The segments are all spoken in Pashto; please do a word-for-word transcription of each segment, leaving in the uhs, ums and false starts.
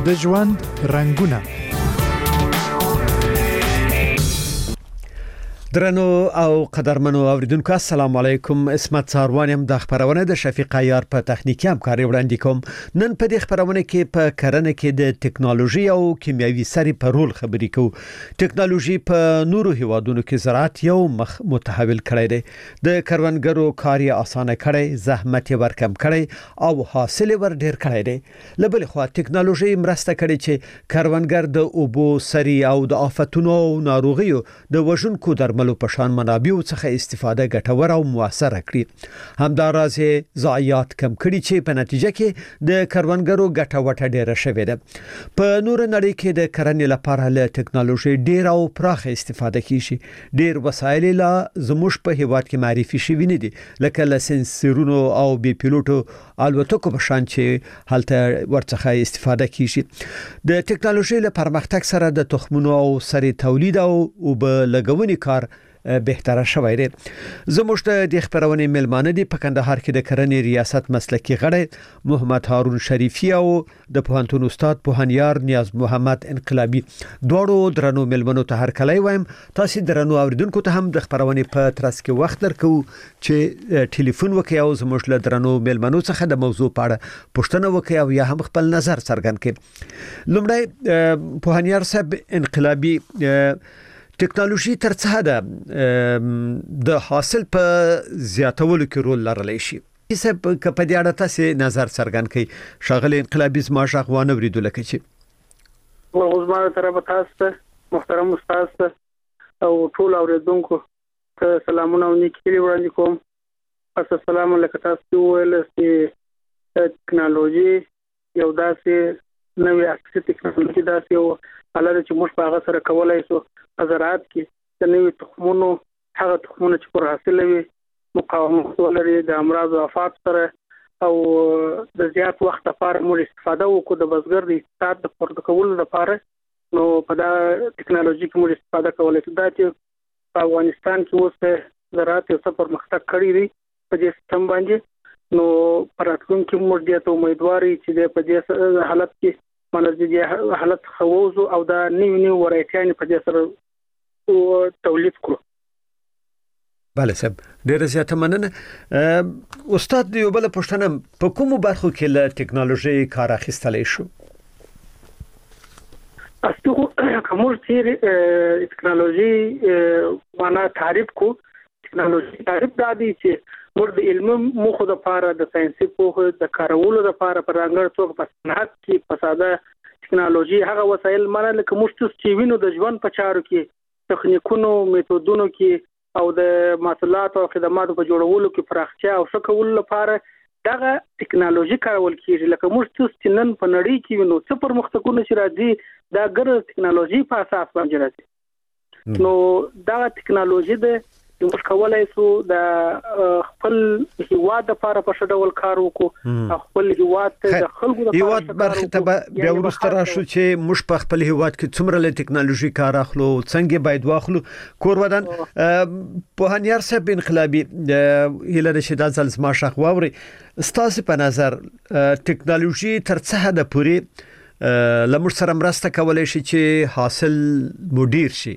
د ژوند رنگونه. درنو او قدرمنو اوریدونکو السلام علیکم. اسمت ساروانم د خبرونه د شفیق عیار په تخنیکی همکاري وړاندې کوم. نن په دې خبرونه کې په کرنه کې د ټکنالوژي او کیمیاوي سري په رول خبرې کوو. ټکنالوژي په نورو هیوادونو کې زراعت یو مخ متحول کړی دی. د کروندګرو کار یې اسانه کړی، زحمت یې ورکم کړی او حاصل ور ډیر کړی دی. لبل خو ټکنالوژي مرسته کړي چې کروندګر د اوبو سري او د آفتونو او ناروغیو د وژونکو درمل په شان منابعو څخه استفاده ګټور او موثر کړي. همداراز ضایعات کم کړي چې په نتیجه کې د کروندګرو ګټه وټه ډیره شوې ده. په نور نړۍ کې د کرنې لپاره له ټکنالوژي ډیر او پراخه استفاده کیږي. ډیر وسایل لا زموږ په هیواد کې معرفي شوي نه دي، لکه لسنسرونو او بي پیلوټو الوتکو په شان چې هلته ورڅخه استفاده کیږي. د ټکنالوژي له پرمختګ سره د تخمونو او سري تولید او وب لګونی کار بهتره شوی دی. زموږ د خبرونې ملمانه دي په کندهار کې د کرنې ریاست مسلکی غړی محمد هارون شریفی او د پوهنتون استاد پوهنیار نیاز محمد انقلابی. دوړو درنو ملمنو ته هر کله وایم تاسو درنو اوریدونکو ته هم د خبرونې په ترڅ کې وخت درکو چې ټلیفون وکړئ او زموږ له درنو ملمنو څخه د موضوع په اړه پوښتنه وکړئ او یا هم خپل نظر څرګند کړئ. لومړی پوهنیار صاحب انقلابی، ټکنالوژي تر څه ده د حاصل په زیاتولو کې رول لرلی شي؟ چې په دې اړه تاسو نظر څرګند کړئ. شاغلی انقلابي زما شغوانه وریدو لکه چې وزمانه طرف تاسو محترم استاد او ټول اوریدونکو ته سلامونه او نیکی وړاندې کوم. السلام علیکم. تاسو ویل چې ټکنالوژي یو داسې نوې اساسي ټکنالوژي داسې یو حالت چې موږ په هغه سره کولای شو زراعت کې د نوې تخمونو هغه تخمونه چې پر حاصل وي مقاومت ولري د امراض او آفات سره او د زیات وخت لپاره موږ استفاده وکړو د بزګر د اقتصاد د پورته کولو لپاره. نو په دا ټکنالوژي کې موږ استفاده کولای شو. دا چې په افغانستان کې اوس زراعت یو څه پرمختګ کړی دی په دې سیستم باندې. نو پراتونکو موږ دې ته امیدواري چې په دې حالت کې منځي حالت خووزو او دا نیو نیو ورایټیان په دې سره او تولید کړو. بله صاحب ډیره زیاته مننه. استاد یو بل پوښتنه په کومو برخو کې له ټکنالوژي کار اخیستلی شو؟ اصلو کوم چې ټکنالوژي معنا تعریف کو ټکنالوژي تعریف دا دی چې موږ د علم مخه د لپاره د ساينسي پوهه د کارولو لپاره پر رنګړ څوک په صنعت کې په ساده ټکنالوژي هغه وسایل مانه لکه موږ چې وینو د ژوند په چارو کې تخنیکونو میتودونو کې او د محصولات او خدماتو په جوړولو کې پراختیا او ښه کولو لپاره دغه ټکنالوژي کارول کیږي. لکه موږ چې نن په نړۍ کې وینو څه پرمختګونه چې راځي دا ګر ټکنالوژي په اساس باندې راځي. نو دغه ټکنالوژي د موږ کولای شو د خپل هیواد لپاره په شډول کار وکړو. خپل هیواد ته د خلکو لپاره هیواد برخه ته بیا ورسته راشو چې موږ په خپل هیواد کې څومره له ټکنالوژي کار اخلو، څنګه باید واخلو. کور ودان پوهنیار صاحب انقلابی هله د شدت زلزمه شخ ووري ستاسو په نظر ټکنالوژي تر څه حد پورې لمر سره مرسته کولای شي چې حاصل مدیر شي؟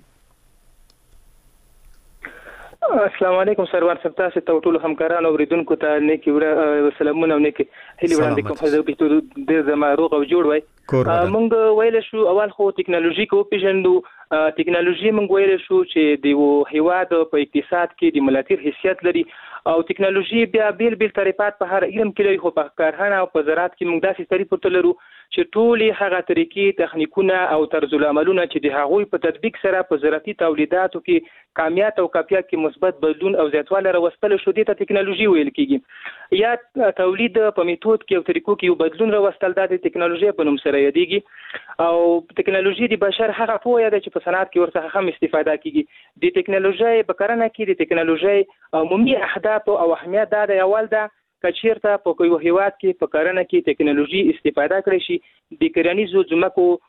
السلام علیکم سرور صاحب، تاسو ته ټول همکارانو اوریدونکو ته نیکی وړ سلامونه او نیکی هیله وړاندې کوم. حضرت چې د زما روغ او جوړ وای. مونږ ویل شو اول خو ټکنالوژي کو پیژندو. ټکنالوژي مونږ ویل شو چې د هیواد په اقتصاد کې د ملاتیر حیثیت لري او ټکنالوژي بیا بیل بیل طریقات په هر علم کې لري. خو په کارخانه او په زراعت کې موږ داسې طریقې لرو چې ټولې هغه طریقې تخنیکونه او طرز العملونه چې د هغوی په تطبیق سره په زراعتي تولیداتو کې کامیات او کیفیت کې مثبت بدلون او زیاتوالی راوستل شو، دې ته ټکنالوژي ویل کیږي. یا تولید په میتود کې او طریقو کې یو بدلون راوستل د ټکنالوژي په نوم سره یادېږي. او ټکنالوژي د بشر هغه پوهه ده چې په صنعت کې ورڅخه هم استفاده کیږي. د ټکنالوژي په کرنه کې د ټکنالوژي عمومي اهداف او اهمیت دا د اول ده کچیرته په کوم هیواد کې په کرنه کې ټکنالوژي استفاده کړی شي د کرنیزو ځمکو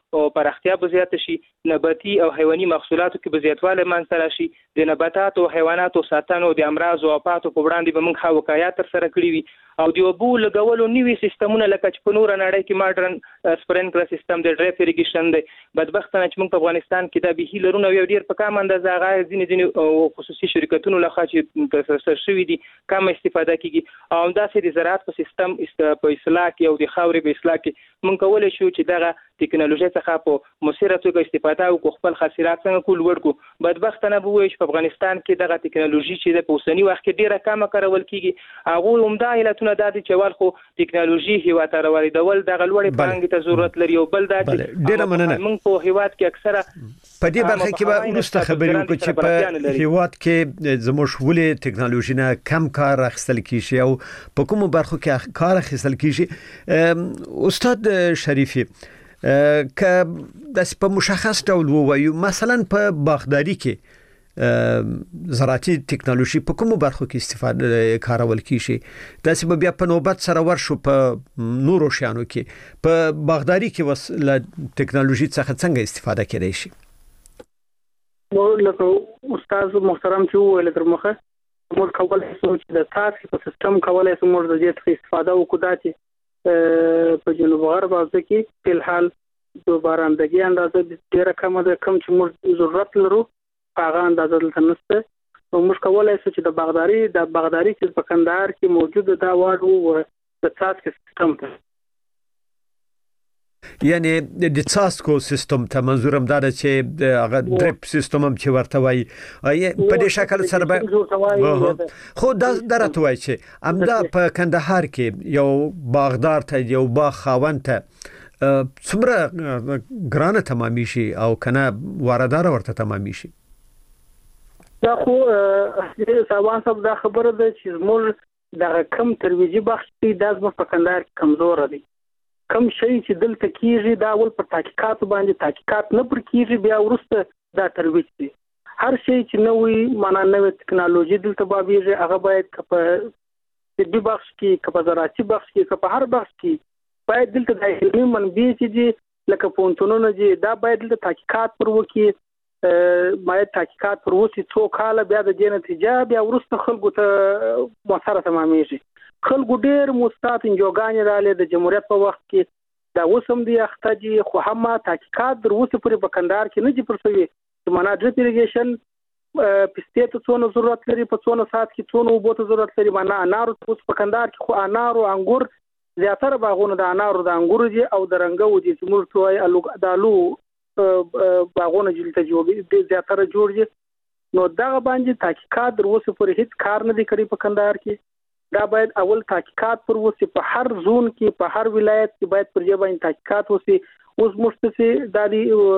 او پراختیا به زیات شي، نباتي او حیواني محصولاتو کې به زیاتوالی منځته راشي، د نباتاتو او حیواناتو ساتنو د امراض او آفاتو په وړاندې به موږ ښه وقایات ترسره کړي وي، او د اوبو لګولو نوي سیستمونه لکه چې په نوره نړۍ کې ماډرن سپرینکلر سیستم د ډریپ اریګیشن دی، بدبختانه چې موږ په افغانستان کې دا بهي لرونه یو ډیر په کم اندازه هغه ځینې ځینې خصوصي شرکتونو لخوا چې ترسره شوي دي کم استفاده کیږي، او همداسې د زراعت په سیستم په اصلاح کې او د خاورې په اصلاح کې موږ کولی شو چې دغه ټکنالوژي څخه په مؤثره توګه استفاده وکړو، خپل حاصلات څنګه کول لوړ کړو. بدبختانه به وایي چې په افغانستان کې دغه ټکنالوژي چې په اوسني وخت کې ډیره کمه کارول کیږي، هغه همدا علتونه دا دي چې ول خو ټکنالوژي هیواد ته راوړل دغه لوړې پانګې ته ضرورت لري، او بل دا چې ډیره مننه موږ په هیواد کې اکثره په دې برخه کې به وروسته خبرې وکړو چې په هیواد کې زموږ ولې ټکنالوژي نه کم کار اخیستل کیږي او په کومو برخو کې کار اخیستل کیږي. استاد شریفي که د په مشخص ډول ووایو مثلا په باغداري کې زراعتي ټکنالوژي په کومو برخو کې استفاده کارول کیږي، داسې به بیا په نوبت سره ورشو په نورو شیانو کې په باغداري کې وسله ټکنالوژي څخه څنګه استفاده کېدای شي؟ نو لکه استاد محترم چې وویل تر مخه موږ کولای شو چې د تاسو په سیستم کولای شو موږ د دې څخه استفاده وکړو چې په جنوب غرب اوسه کې په الحال د بارندګي اندازه ډیره کمه ده، کم چې موږ ضرورت لرو هغه اندازه دلته نشته، نو موږ کولای شو چې د باغداري د باغداري چې په کندهار کې موجود دا واړو د تاسو سیستم ته یعنی د څاڅکو سیستم ته منظورم دا چې هغه ډریپ سیستم هم چې ورته وایي په دې شکل سره به خو دا درته وایي چې امدا په کندهار کې یو باغدار ته یو باغ خاوند ته څومره ګرانه تمامي شي او کنه واردار ورته تمامي شي؟ دا خو ساوان صاحب دا خبره ده چې موږ د کم ترویجي بخش کې د ازمه په کندهار کې کمزور دي، کم شي چې دلته کیږي دا ول پر تحقیقات باندې تحقیقات نه پر کیږي، بیا ورسته دا ترویج دي. هر شي چې نوې معنا نوې ټکنالوژي دلته بابیږي هغه باید په طبي بخش کې که په زراعتي بخش کې که په هر بخش کې باید دلته د علمي منابع چې لکه پونتونونه چې دا باید دلته تحقیقات پر وکړي، باید تحقیقات پر وسی څو کاله بیا د دې نتیجه بیا ورسته خلکو ته مؤثره تمامېږي. خلکو ډېر مستعد انجوګانې رالې د جمهوریت په وخت کې دا وسم دی اختجی خو هم تحقیقات در اوسه پورې په کندهار کې نه دي پرسوي چې معنا ډریپ اریګیشن پسته ته څونه ضرورت لري، په څونه سات کې څونه اوبو ته ضرورت لري، معنا انارو اوس په کندهار کې خو انارو انګور زیاتره باغونه د انارو د انګورو دي او د رنګو دي چې موږ توای د الو باغونه جلته جوړ دي زیاتره جوړ دي، نو دا باندې تحقیقات در اوسه پورې هیڅ کار نه دی کړی په کندهار کې. دا باید اول تحقیقات پر وسی په هر زون کې په هر ولایت کې باید پر ځای باندې تحقیقات وسی. اوس مشتسي د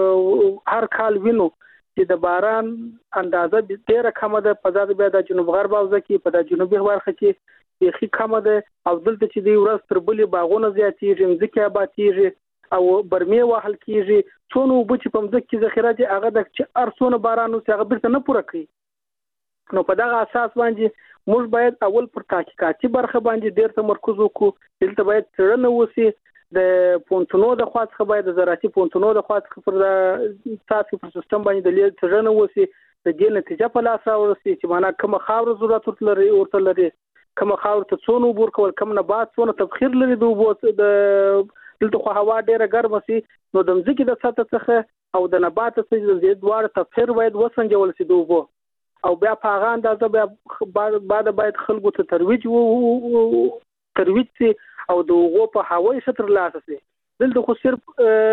هر کال وینو چې د باران اندازه ډیره کمه ده، په ځای بیا د جنوب غرب اوزه کې په د جنوبي برخه کې یخي کمه ده، او دلته چې دی ورځ تر بلې باغونه زیاتېږي، ځکه آبادېږي او برمې وهل کېږي، څونه اوبه چې په مځکه کې ذخیره دي هغه د چې ارسونه باران اوس هغه بیرته نه پوره کوي. نو په دغه اساس باندې موږ باید اول پر تحقیقاتي برخه باندې ډیر تمرکز وکړو، دلته باید څېړنه وشي، د پونتونو د خوا څخه باید د زراعتي پونتونو د خوا څخه پر د ساتي پر سیستم باندې د لیږد څېړنه وشي، د دې نتیجه په لاس راوړي چې معنا کومه خاور ضرورت لري ورته لري، کومه خاور ته څونه اوبه ورکول، کوم نبات څونه تبخیر لري د اوبو، د دلته خو هوا ډیره ګرمه سي، نو د ځمکې د سطح څخه او د نبات څخه د زیات دوار تبخیر باید وسنجول شي د اوبو، او بیا په هغه اندازه بیا بعد باید خلکو ته ترویج وو ترویج سي او د اوغو په هوایي سطر لاسه سي. دلته خو صرف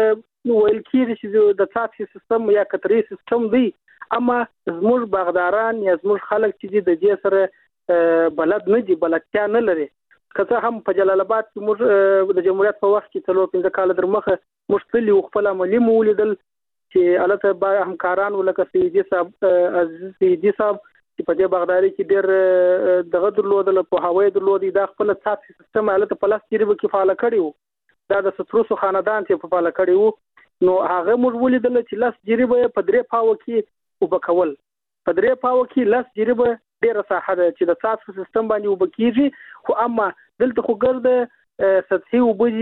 ویل کېږي چې د څاڅکي سیستم یا قطري سیستم دی، اما زموږ باغداران یا زموږ خلک چې د دې سره بلد نه دي، بلدتیا نه لري. که هم په جلال آباد کې موږ د جمهوریت په وخت کې څلور پنځه کاله در مخه موږ تللي وو، خپل عملي مو ولیدل چې البته با همکاران ولکه سیدي صاحب عزیز سیدي صاحب چې په دې باغداري کې ډېر دغه درلودل، په هوایي درلودي، دا خپل څاڅکي سیستم البته په لاس تجربه کې فعال کړی وو، دا د ستروسو خاندان چې په فعال کړی وو، نو هغه موږ ولیدل چې لاس تجربه په درې پاو کې وبکول، په درې پاو کې لاس تجربه ډېره ساحه ده چې د څاڅکي سیستم باندې وبکیږي، خو اما دلته خو ګرځي سطحي وبدي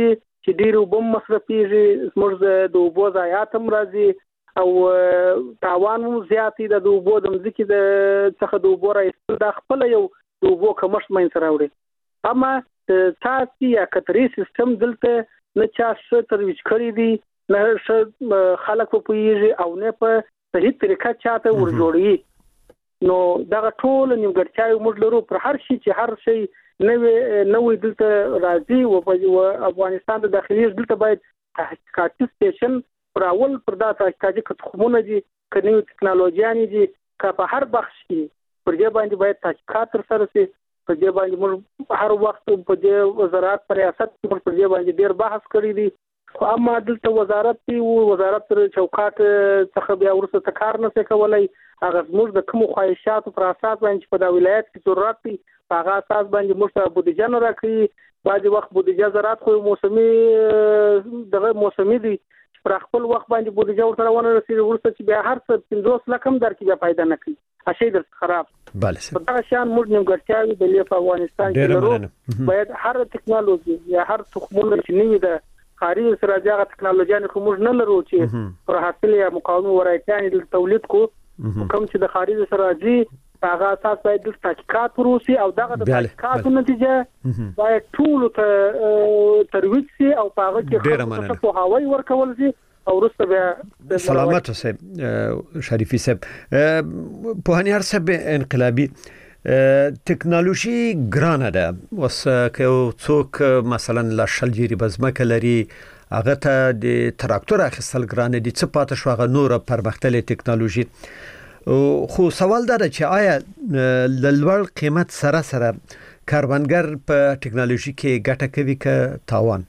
چې ډیر وبم مصرفيږي زموږ د اوبو ضایعات هم راځي او تاوان هم زیاتې د اوبو د مځکې د څخه د اوبو راایستل د خپل یو د اوبو کمښت مینځ راوړي. اما تاسو یا کتري سیستم دلته نه چا څه ترویج کړی دی نه څه خلک په پیږي او نه په صحیح طریقه چاته ورجوړي. نو دا ټول نیمګړتیاوې موږ لرو پر هر شي چې هر شي نوې نوې دلته راځي او په افغانستان د داخلي دلته باید تحقیقاتي سټیشن پر اول پر دا تحقیقاتي خدمتونه دي کني ټکنالوژي دي که په هر بخش کې پر دې باندې باید تحقیقات تر سره شي. په دې باندې موږ هر وخت په دې وزارت پر ریاست پر دې باندې ډیر بحث کړی دی. اما دلته وزارت دی وزارت تر چوکاټ څخه بیا ورسره کار نه کولای. هغه موږ د کوم خواهشاتو پر اساس باندې په دا ولایت کې ضرورت دی هغه اساس باندې موږ ته بودیجه نه راکړي. بعضي وخت بودیجه زراعت خو موسمي دغه موسمي دی پر خپل وخت باندې بودیجه ورته ونه رسیدي ورسته چې بیا هر څه پنځوس لک هم درکې بیا پیدا نه کوي اشي در خراب. بله په دا شان موږ نیمګړتیاوې د لیف افغانستان کې لرو. باید هر ټکنالوژي یا هر تخمونه چې نوي د خارجي سره ځای ټکنالوژي نه کوم نه لرو چې پر حاصل یا مقاومت ورایتان د تولید کو کوم چې د خارجي سره راځي هغه اساس باید د تحقیقات وروسي او دغه د تحقیقاتو نتیجه باید ټول ته ترویج شي او هغه کې په هواي ورکول شي او وروسته بیا سلامت صاحب شریفي صاحب په هنر صاحب انقلابي ټکنالوژي ګرانه ده وس که څوک مثلا لا شل جری بزمکه لري هغه ته د تراکتور اخیستل ګرانه دي څه پاتې شو هغه نور پرمختللې ټکنالوژي. خو سوال دا ده چې آیا لوړ قیمت سره سره کاربنګر په ټکنالوژي کې ګټه کوي که تاوان؟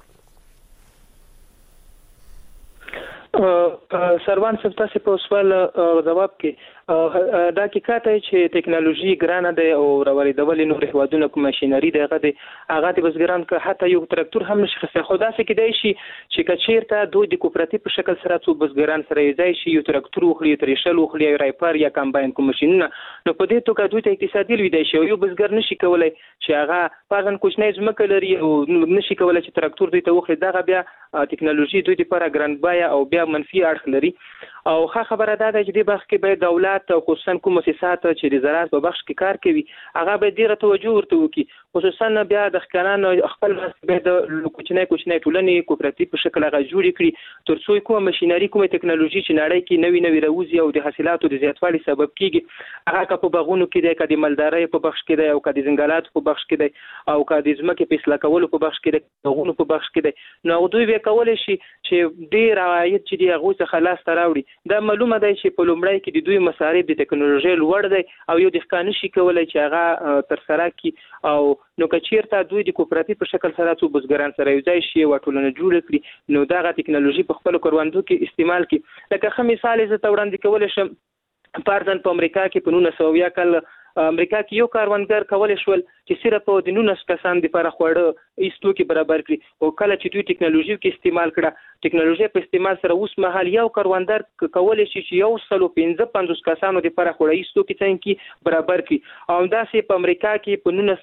سروان صاحب تاسو په سوال جواب کې دا حقیقت دی چې ټکنالوژي ګرانه ده او راوړېدل نور هیوادونه کوم ماشينري دغه دي هغه د بزګران که حتی یو تراکتور هم نشي خسته خو دا څه کېدای شي چې کچیرته دوی د کوپراتیو په شکل سره څو بزګران سره یې شي یو تراکتور وخلي ترېشل وخلي رایپر یا کمباین کوم ماشينونه نو په دې توګه دوی ته اقتصادي لوي دی شي یو بزګر نشي کولای چې هغه پازن کوچنی ځمکه لري او نشي کولای چې تراکتور دوی ته وخلي دغه بیا ټکنالوژي دوی لپاره ګران بیا او بیا منفي اړخ لري. او ښه خبره ده چې د بخښ کې به دولت او خصوصا کوم مؤسسات چې د زراعت په بخش کې کار کوي هغه به ډیره توجه ورته وکړي خصوصا بیا د ښکارانو خپل به د کوچنۍ کوچنۍ ټولنې کوپراتیو په شکل هغه جوړ کړي تر څو کوم ماشينري کوم ټکنالوژي چې نړۍ کې نوي نوي راوځي او د حاصلاتو د زیاتوالي سبب کیږي هغه په باغونو کې د کډي مالدارۍ په بخش کې دی او کډي ځنګلات په بخش کې دی او کډي ځمکې په اصلاح کولو په بخش کې دی باغونو په بخش کې دی نو دوی به کولای شي چې ډیر عاید چې دی هغه څخه خلاص تراوړي. دا معلومه ده چې په لومړی کې د دوی مصارف د ټکنالوژي لوړ دی او یو د ښکانه شي کولای چې هغه تر سره کی او نو کچیرته دوی د کوپراتیو په شکل سره څو بزګران سره یو ځای شي او ټولنه جوړ کړي نو دا غا ټکنالوژي په خپل کاروندو کې استعمال کړي. لکه خه مثال زه ته وړاندې کول شم پارځن په امریکا کې په نولس سوه کال امریکا کې یو کاروانګر کولای شول چې صرف د نولس کسان لپاره خوړه ایستو کې برابر کړي او کله چې دوی ټکنالوژي کې استعمال کړه ټکنالوژي په استعمال سره اوس مهال یو کاروانګر کولای شي چې یو سلو پنځه پنځوس کسانو لپاره خوړه ایستو کې څنګه برابر کړي او دا سه په امریکا کې په نولس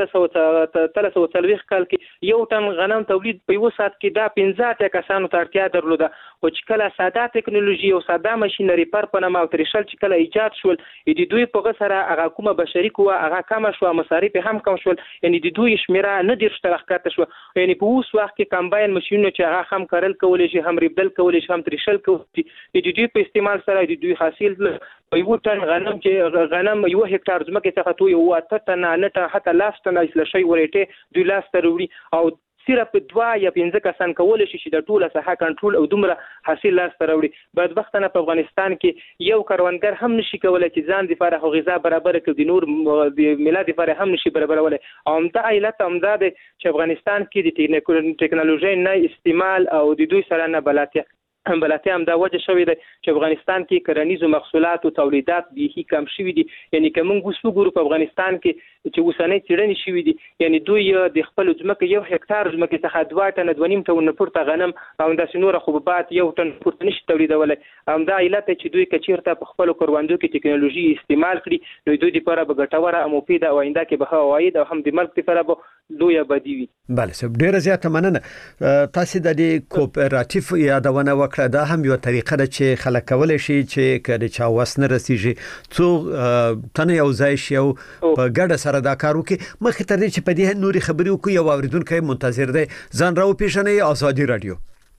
سوه څلوېښت کال کې یو ټن غنم تولید په یو ساعت کې دا پنځه اتیا کسانو ته اړتیا درلوده او چې کله ساده ټکنالوژي او ساده ماشينري پر پنامه او ترشل چې کله ایجاد شول د دوی په غسره هغه کومه بشري قوه هغه کم شو مصارف هم کم شول یعنی د دوی شمیره نه ډیر شته راکته شو یعنی په اوس وخت کې کمباین ماشينونه چې هغه هم کارل کولای شي هم ریبدل کولای شي هم ترشل کولای شي د دوی په استعمال سره د دوی حاصل په یو ټن غنم چې غنم یو هکټار ځمکه څخه تو یو اته ټن نه ټن حتی لاس ټن اصل شي ورېټه دوی لاس تروړي او صرف دوا یا پنځه کسان کولای شي چې د ټوله ساحه کنټرول او دومره حاصل لاس تروړي بدبختانه په افغانستان کې یو کاروانګر هم نشي کولای چې ځان د لپاره غذا برابر کړي د نور د ملت لپاره هم نشي برابرولای او دا علت هم ده چې افغانستان کې د ټکنالوژي نه استعمال او د دوی سره نه بلاتیا بلاتیا هم دا وجه شوې ده چې افغانستان کې کرنیزو محصولاتو تولیدات بیخي کم شوي دي. یعنی که موږ اوس وګورو په افغانستان کې چې اوسنۍ څېړنې شوي دي، یعنی دوی د خپلو ځمکې یو هکتار ځمکې څخه دوه ټنه دوه نیم ټنه پورته غنم او همداسې نوره حبوبات یو ټن پورته نشي تولیدولی. همدا علت دی چې دوی که چېرته په خپلو کروندو کې ټکنالوژي استعمال کړي نو دوی دپاره به ګټوره او مفیده او آینده کې به ښه عواید او هم د ملک دپاره به لویه بدي وي. بله صاحب، ډېره زیاته مننه. تاسې د دې کوپراتیف یادونه وکړه، دا هم یو طریقه ده چې خلک کولی شي چې که د چا وس نه رسیږي څو تنه یو ځای شي او په ګډه سره دا کار وکړي. مخکې تر دې چې په دې نورې خبرې وکړو، یو اورېدونکی منتظر دی، ځان راوپېژنئ. ازادي راډیو،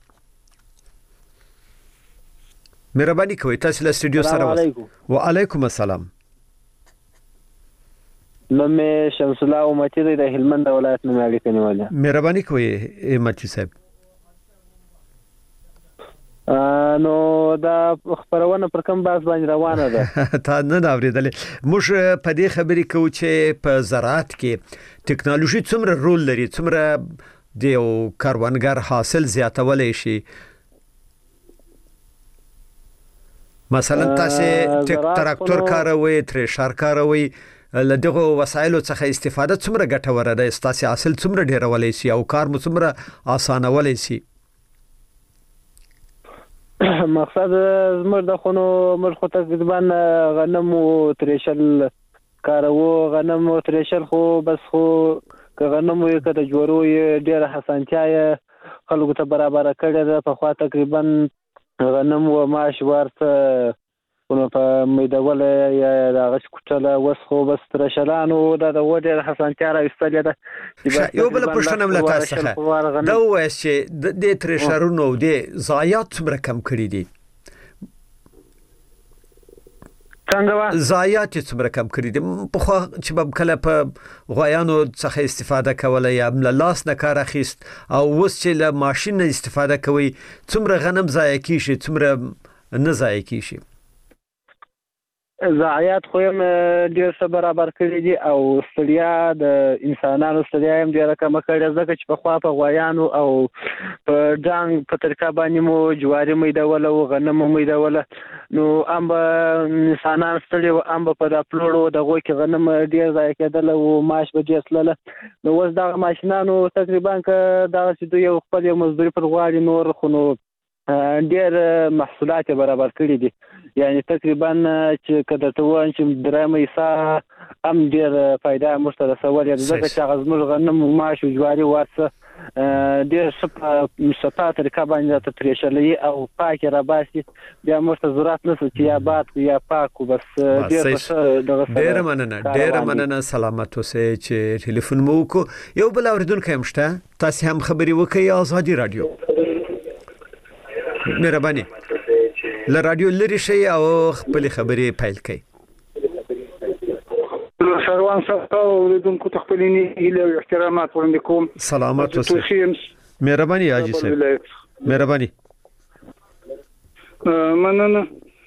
مهرباني کوئ تاسې له سټوډیو سره وست. وعلیکم السلام. نوم مې شمس الله امتی دی، د هلمند ولایت نه اړیکه نیولې. مهرباني کوئ امتی صاحب. نو دا خبرونه پر کوم باز باندې روانه ده؟ تا نه اورېدلې. موږ په دې خبرې کوو چې په زراعت کې ټکنالوژي څومره رول لري، څومره د یو کروندګر حاصل زیاتولی شي. مثلا تاسې تراکتور کاروئ، تریشر کاروئ، له دغو وسایلو څخه استفاده څومره ګټوره ده؟ ستاسې حاصل څومره ډیرولی شي او کار مو څومره اسانولی شي؟ مقصد زموږ د خونو موږ خو تقریبا غنم او تریشل کاروو. غنم او تریشل خو بس خو که غنم وي که د جوړو یې ډېره حسانتیا یې خلکو ته برابره کړې ده. پخوا تقریبا غنم و ماش ورته په میدوله یا د هغه کوټله، اوس خو بس ترشلانو دا د ډېره حسانتیا راویستلې ده. یو بله پوښتنه له تاسو څخه دا ووایاست چې د ترشرونو د ضایعات څومره کم کړي دي؟ څنګه ضایعات یې څومره کم کړي دي؟ پخوا چې به کله په غوایانو څخه استفاده کوله یا له لاس نه کار اخیست او اوس چې له ماشین نه استفاده کوي، څومره غنم ضایع کیږي، څومره نه ضایع کیږي؟ ضایعات خو هم ډېر څه برابر کړي دي او ستړیا د انسانانو ستړیا هم ډېره کمه کړې، ځکه چې پخوا په غوایانو او په ډانګ په طریقه باندې مو جواري میدوله او غنم مو میدوله، نو هم به انسانان ستړي وو، هم به په دا پلوړو دغو کې غنم ډېر ضایع کېدله او ماش به ډېر تلله. نو اوس دغه ماشینانو تقریبا که دغسې دوی یو خپل یو مزدوري پر غواړي نور، خو نو ډېر محصولات برابر کړي دي. یعنی تقریبا چې که درته ووایم چې درېیمه حصه هم ډېر فایده موږ ته رسولې ده، ځکه چې هغه زموږ غنم ماش او جواري ورڅه ډېر ښه په صفا طریقه باندې راته پرېښلوي او پاکې راباسي. بیا موږ ته ضرورت نشته چې یا باد کړو یا پاک کړو، بس ډېر په ښه دغه سره. ډېره مننه، ډېره مننه. سلامت اوسئ چې ټلیفون مو وکړو. یو بل اورېدونکی هم شته، تاسې هم خبرې وکړئ. ازادي راډیو، مهرباني له راډیو لرې شئ او خپلې خبرې پیل کړئ. سروان صاحب اوریدونکو ته خپل هیله او احترامات وړاندې کوم. سلامت اوسئ. مهرباني حاجي صاحب، مهرباني. مننه.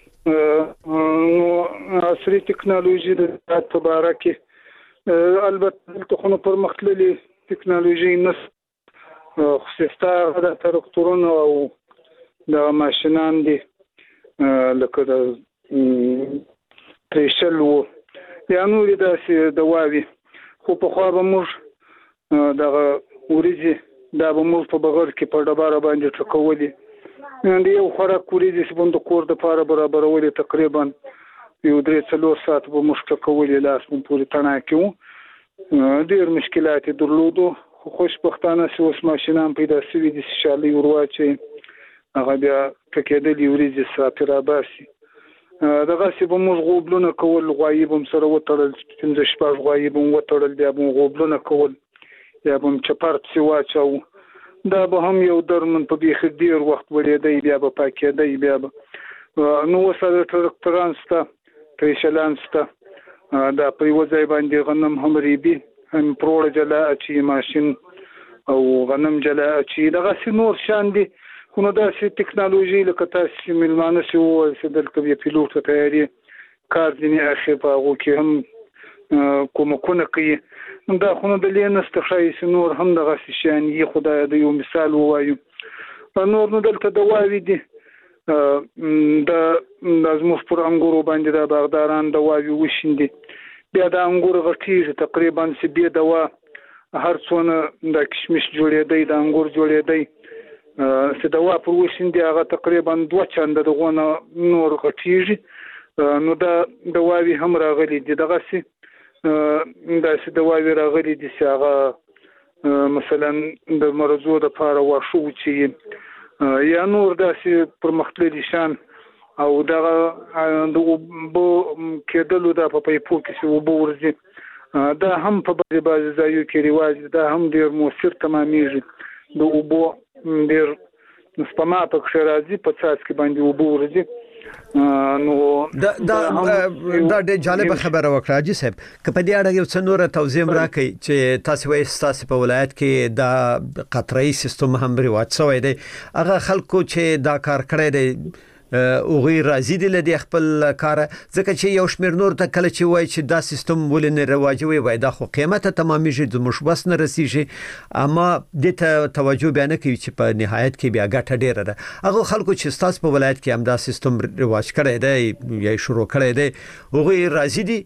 عصري ټکنالوژي د زراعت په باره کې البته دلته خو نو پرمختللې ټکنالوژي نه خصوصا د تراکتورونو او د ماشینان دي لکه د تریشل و یا نورې داسې دواوې، خو پخوا به موږ دغه وریځې دا به موږ په بغل کې په ډبره باندې ټکولې، د یو خوراک وریځې چې به د کور دپاره برابرولې تقریبا یو درې څلور ساعت به موږ ټکولې، لاس مو پورې تڼاکې وو، ډېر مشکلات یې درلودو. خو خوشبختانه چې اوس ماشینان پیدا شوي دي چې شالۍ ور واچوي، هغه بیا ټکېدلې وریځې صافې راباسي. دغسې به موږ غوبلونه کول، غوایي به م سره وتړل، پنځه شپږ غوایي به م وتړل، بیا به م غوبلونه کول، یا به م چپر پسې واچوو. دا به هم یو درمن په بیخي ډېر وخت وړېدی، بیا به پاکېدی، بیا به نو اوس ټرکټران شته، تریشلان شته، دا په یوه ځای باندې غنم هم ریبي، هم پروړه جلا اچي ماشین او غنم جلا اچي، دغسې نور شان دي. خو نو داسې ټکنالوژي لکه تاسې چې مېلمانه چې وویل چې دلته بیا پیلوټ ته تیاري کار ځینې اخلي، په هغو کې هم کومکونه کوي. دا خو نو دلې نشته، ښایي چې نور هم دغسې شیان دي، خو دا د یو مثال ووایو. نور نو دلته دواوې دي د لازموس پر انګورو باندې د باغداران دواوی وشیندي بیا د انګور غټیږي تقریبا سی بیا دوا هر څونه د کشمش جوړېدی د انګور جوړېدی سی دوا پر وشیندي هغه تقریبا دوه چنده دغونه نور غټیږي نو دا دواوی هم راغلي دي دغه سي دا سی دواوی راغلي دي چې هغه مثلا د مرزو د لپاره واښو چې یا نور داسې پرمختللي شان او دغه د اوبو کېدلو د په پیپو کې چې اوبه ورځي دا هم په بعضې بعضې ځایو کې رواج دا هم ډېر مؤثر تمامیږي د اوبو ډېر سپما پکښې راځي په څاڅکي باندې اوبه ورځي نو دا دا دا ډېر جالبه خبره وکړه حاجي صاحب که په دې اړه یو څه نوره توضیح هم راکړئ چې تاسو وایي ستاسو په ولایت کې دا قطره‌ای سیستم هم رواج شوی دی هغه خلکو چې دا کار کړی دی اوغوی راضي دي له خپل کار ځکه چې یو شمېر نور ته کله چې وایي چې دا سیستم ولې نه رواجوي وایي دا خو قیمته تمامېږي د مشبس نه رسیږي اما دې ته توجه بیا نه کوي چې په نهایت کې بیا ګټه ډېره ده هغه خلکو چې ستاسو په ولایت کې هم دا سیستم رواج کړی دی یا شروع کړی دی هغوی راضي دي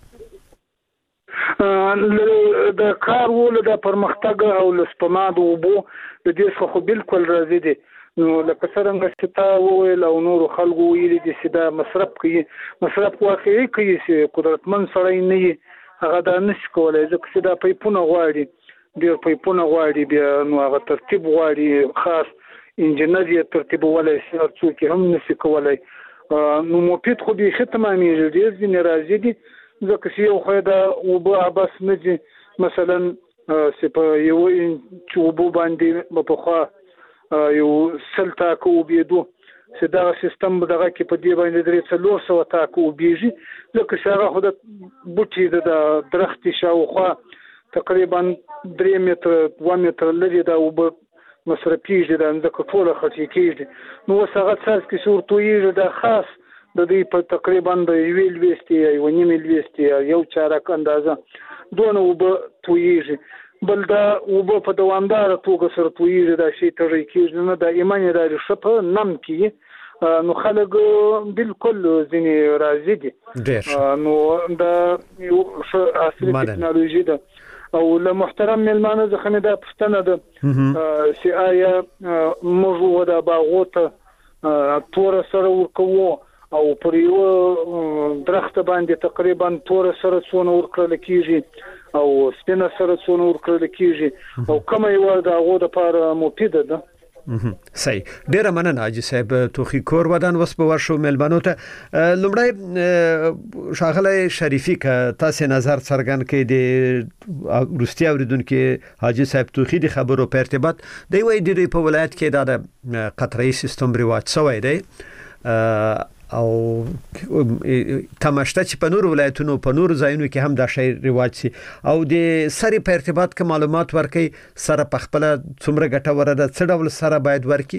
د کار ول د پرمختګ او لسپما د اوبو د دې څخه بالکل راضي دي نو لکه څنګه چې تا وویل او نور خلکو ویلي دي چې دا مصرف کوي مصرف واقعي کوي چې قدرتمن سړی نه وي هغه دا نشي کولی ځکه چې دا پیپونه غواړي ډېر پیپونه غواړي بیا نو هغه ترتیب غواړي خاص انجینر یې ترتیبولی شي هر څوک هم نشي کولی نو مفید خو بیخي تمامېږي ډېر ځینې راضي دي ځکه چې یو خو د اوبه عبس نه دي مثلا چې په یو انچ اوبو باندې به پخوا یو سل تاکه اوبېدو چې دغه سیستم دغه کې په دې باندې درې څلور سوه تاکه اوبېږي ځکه چې هغه خو د بوټي د درختې شاوخوا تقریبا درې متره دوه متره لرې دا اوبه مصرفېږي دا ځمکه ټوله خټې کېږي نو اوس هغه څاڅکي چې ورتویېږي دا خاص د دوی په تقریبا د یوې لوېستې یا یوه نیمې لوېستې یا یو چارک اندازه دونه اوبه تویېږي بل دا اوبه په دوامداره توګه سره تویېږي دا شی تږی کېږي نه دائما یې دا ریښه په نم کې نو خلک بالکل ځینې راضي دي نو دا یو ښه عصري ټکنالوژي ده او له محترم میلمانه څخه مې دا پوښتنه ده چې آیا موږ دا باغو ته توره سره ورکوو او پر یو درخت باندې تقریبا توره سره څونه ورکړل کېږي او سپینه سره څونه ورکړل کېږي او کومه یو د هغو دپاره مفیده ده صحیح ډیره مننه حاجي صاحب توخی کور ودان وس په ورشو ملبانو ته لومړی شاغله شریفی که تاسو نظر څرګند کړئ د روسي اوریدونکو حاجي صاحب توخی د خبرو په ارتباط دی وایي د په ولایت کې د قطره‌ای سیستم رواج شوی دی او تماشته چې په نور ولایتونو په نور ځایونو کې هم دا شی رواج سي او د سری په ارتباط کې معلومات ورکړي سره په خپل څومره ګټوره ده څه ډول سره باید ورکړي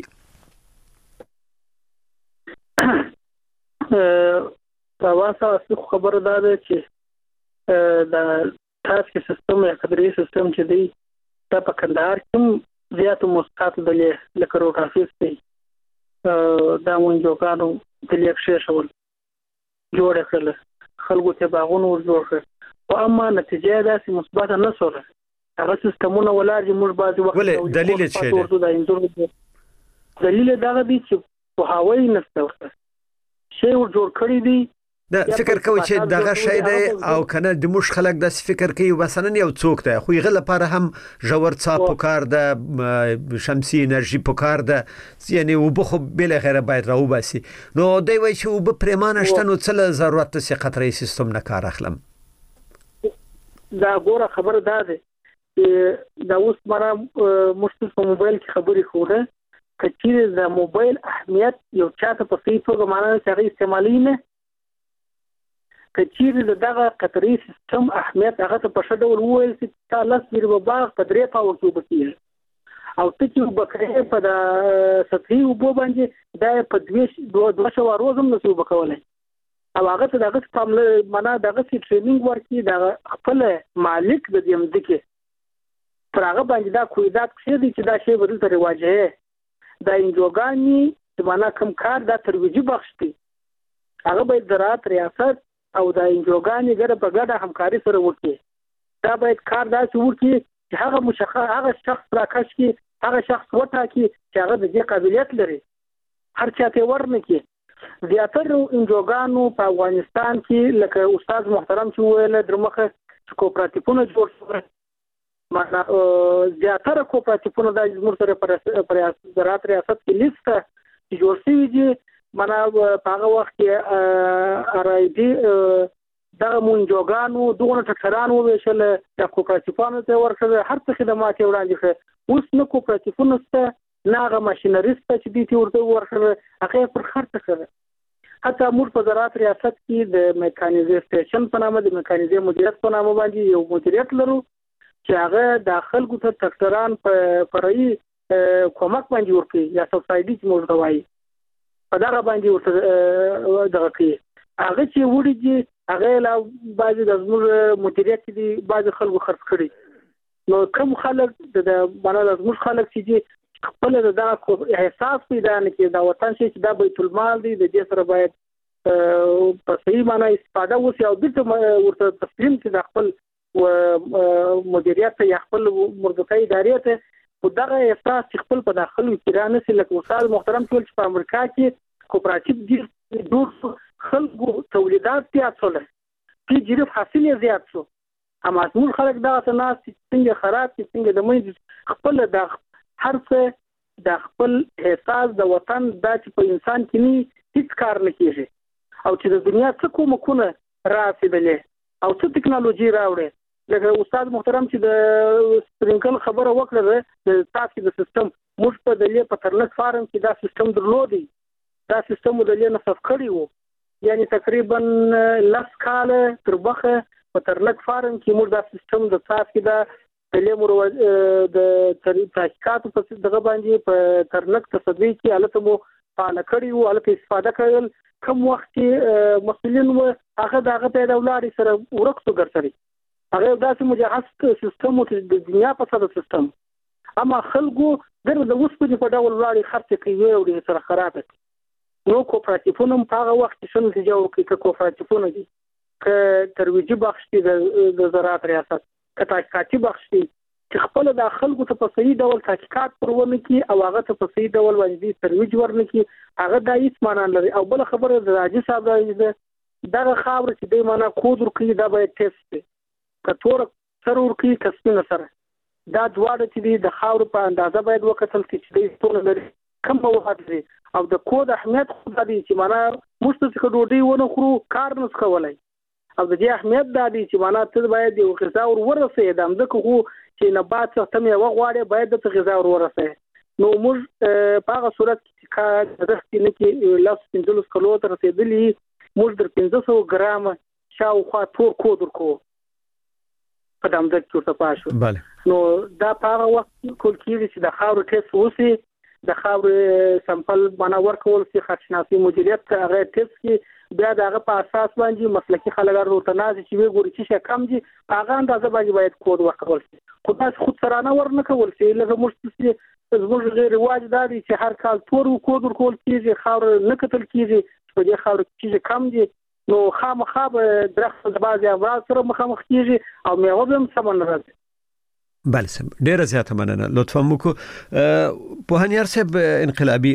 تاسو اصلي خبره ده چې دا تاسو سیستم یا قدرې سیستم چې دی دا په کندهار کې زیات مسقط دلې لکه روټافیس دی دا مونږ د لیکشې شول جوړ کړل خلکو ته باغونه ور جوړ کړ او اما نتیجه داسې مثبت نه شوه هغه سیستمونه ولاري موږ بعضی وخت ولې دلیل څه دی دلیل دا دی چې په هوایي نشته شی ور جوړ کړی دی دا فکر کوي چې دغه شی دی او کنه د مش خلک د فکر کوي مثلا یو څوک دی خو یغه لپاره هم جوړ څا پکار ده شمسي انرژي پکار ده یعنی وبخو بل غیره باید راو باسي نو دوی وایي چې وب پرمانه شته نو څه ضرورت ته قطره‌ای سیستم نه کار اخلم دا ګوره خبر ده چې دا اوس مره مشکل په موبایل کې خبرې خوده کچې د موبایل اهمیت یو چاته په صحیح توګه معنی چې استعمالي نه کچې دغه قطره‌ای سیستم اهمیت هغه ته په شډول وویل چې تاسو لږ به باغ په درې پاو کې وبکیږي او ته چې وبکړې په د سطحي وبو باندې دا په دوه دوه شو روزم نو وبکولای او هغه ته دغه کوم معنا دغه سی ټریننګ ورکړي د خپل مالک د دې مدکه پر هغه باندې دا کویدات کړی چې دا شی بدل ته رواجه دا انجوګانی چې معنا کوم کار دا ترویجي بخش دی هغه باید زراعت ریاست او د انجوګانې ګډه په ګډه همکاري سره وکړي. دا باید کار داسې وکړي چې هغه مشخص هغه شخص راکش کړي، هغه شخص وټاکي چې هغه د دې قابلیت لري، هر چاته ورنکړي. زیاتره انجوګانو په افغانستان کې لکه استاد محترم چې ویل درمخه کوپراتیفونه جوړ شول، معنا زیاتره کوپراتیفونه د زموږ سره پر زراعت ریاست کې لیست جوړ شوي دي. معنا په هغه وخت کې ارایدي دغه منجوګانو دغه ټکرانو ویشل د کوپراتیفونو ته ورکړل، هر څه خدمات وړاندې کړ. اوس نو کوپراتیفونه ست ناغه ماشينریست چې دې ته ورته ورکړل هغه پر خرڅ کړ. حتی موږ په زراعت ریاست کې د میکانیزیشن په نامه د میکانیزي مدیریت په نامه باندې یو مدیریت لرو چې هغه د خلکو ته ټکټران په فرعي کومک باندې ورکړي یا سبسایډي چې موږ دوایي په دغه باندې ورته دغه کوي. هغه چې وړي دي هغه لا بعضې د زموږ مدیریت دي بعضې خلکو خرڅ کړي. نو کوم خلک د معنا د زموږ خلک چې دي خپل دغه احساس پیدا نه کړي دا وطن شي چې دا بیت المال دی، د دې سره باید په صحیح معنا استفاده وشي او دلته ورته تسلیم کړي د خپل مدیریت یا خپل مربوطه ادارې ته. خو دغه احساس چې خپل په داخل کې را نشي. لکه استاد محترم ټول چې په امریکا کې کوپراتیف ډېر ډېر خلکو تولیدات زیات شول، چې جریف حاصل یې زیات شو. اما زموږ خلک دغه ته ناست چې څنګه خراب چې څنګه د منځ خپل د هر څه د خپل احساس د وطن دا چې په انسان کې نه هیڅ کار نه کېږي او چې د دنیا څه کومکونه راسېدلې او څه ټکنالوژي راوړې. لکه استاد محترم چې د سپرینکل خبره وکړه د تاسو د سیستم موږ په دلې په ترلک فارم کې دا سیستم درلودي، دا سیستم د دلې نصف کړی وو، یعنی تقریبا لس کاله تر بخه په ترلک فارم کې موږ دا سیستم د تاسو د دلې مور د تحقیقاتو په دغه باندې په ترلک تصدی کې الته مو فعال کړی وو، الته استفاده کړل. کوم وخت کې مسؤلین و هغه دغه په دولاري سره ورکړو ګرځري هغه داسې مجهز سیستم او د دنیا په ساده سیستم. اما خلکو ګر د وسپنې په ډول وړاندې خرڅ کوي او د سره خراب دي. نو کوپراتیفونه په هغه وخت کې شنو نتیجه ورکړي چې کوپراتیفونه دي ک ترویجي بخش دي د زراعت ریاست ک تحقیقاتي بخش دي چې خپل د خلکو ته په صحیح ډول تحقیقات پرونه کی او هغه ته په صحیح ډول باندې ترویج ورنه کی هغه د هیڅ معنا لري. او بل خبره د راځي صاحب راځي دغه خبره چې د معنا کود ورکړي دا باید ټیسټ کتور سره ورکی کسبینه سره دا دواړه چې د خاور په اندازه باید وکتل چې د ټول لري کم مواد دي او د کود اهمیت خو د دې چې معنا مستفق ډوډۍ ونه خورو کار نه کولای او د دې اهمیت د دې چې معنا ته باید یو غذا ورسه د امدک خو چې نبات څخه مې وغواړي باید د غذا ورسه. نو موږ په هغه صورت کې کار درختي نه کې لاس پنځلس کلو تر رسیدلی موږ در پنځه سوه ګرام شاوخوا تور کود ورکو په دامدک کې ورته پاشو. بله. نو دا په هغه وخت کول کېږي چې د خاورو ټیسټ وشي، د خاورو سمپل معنا ورکول شي، خدشناسي مدیریت هغه ټیسټ کې بیا د هغه په اساس باندې مسلکي خلک ورته نازي چې وی ګوري چې کم دي هغه اندازه باندې باید کود ورکول شي. خو تاسو خود سرانه ورنه کول شي لکه موږ زموږ غیر رواج دا دی چې هر کال تور کود ورکول کېږي، خاور نه کتل کېږي په دې خاور کې کم دي نو خامخا به درخت د بعضې امراض سره مخامخ کېږي او میوه به هم سمه نه راځي. بله سم، ډېره زیاته مننه. لطفا وکړو پوهنیار صاحب انقلابي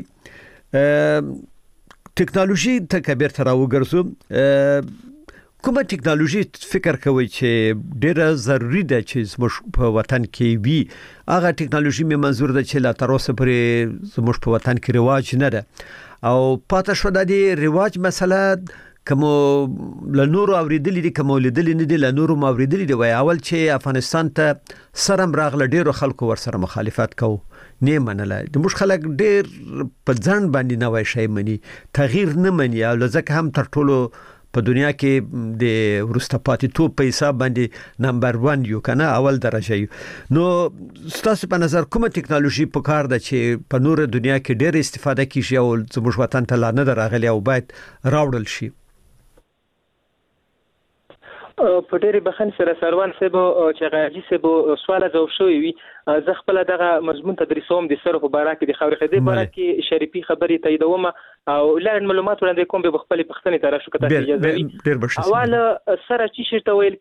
ټکنالوژي ته که بیرته راوګرځو کومه ټکنالوژي فکر کوئ چې ډېره ضروري ده چې زموږ په وطن کې وي؟ هغه ټکنالوژي مې منظور ده چې لا تر اوسه پورې زموږ په وطن کې رواج نه ده او پاتې شو د دې رواج مسله کوم له نورو اوریدلې دي کوم لیدلې نه دي له نورو ما اوریدلې دي. وای اول چې افغانستان ته سرم راغله ډېرو خلکو ورسره مخالفت کو نه منله، د موږ خلک ډېر په ځان باندې نوای شي مني، تغییر نه مني او لکه هم تر ټولو په دنیا کې د ورسته پاتې توپ په حساب باندې نمبر ون یو کنه اول درجه یو. نو ستاسو په نظر کومه ټکنالوژي په کار ده چې په نور دنیا کې ډېر استفاده کیږي او زموږ وطن ته لا نه راغلي او باید راوړل شي؟ په ډېرې بخښنې سره سروان صاحب چې غاجي صاحب سوال ځواب شوی وي زه خپل دغه مضمون تدریسوم د سر په باره کې د خاورې خدای باره کې شریفي خبرې تاییدوم او لړ معلومات وړاندې کوم به خپل پښتنې طرف شو کته اجازه وي اول سره چې شرط ویل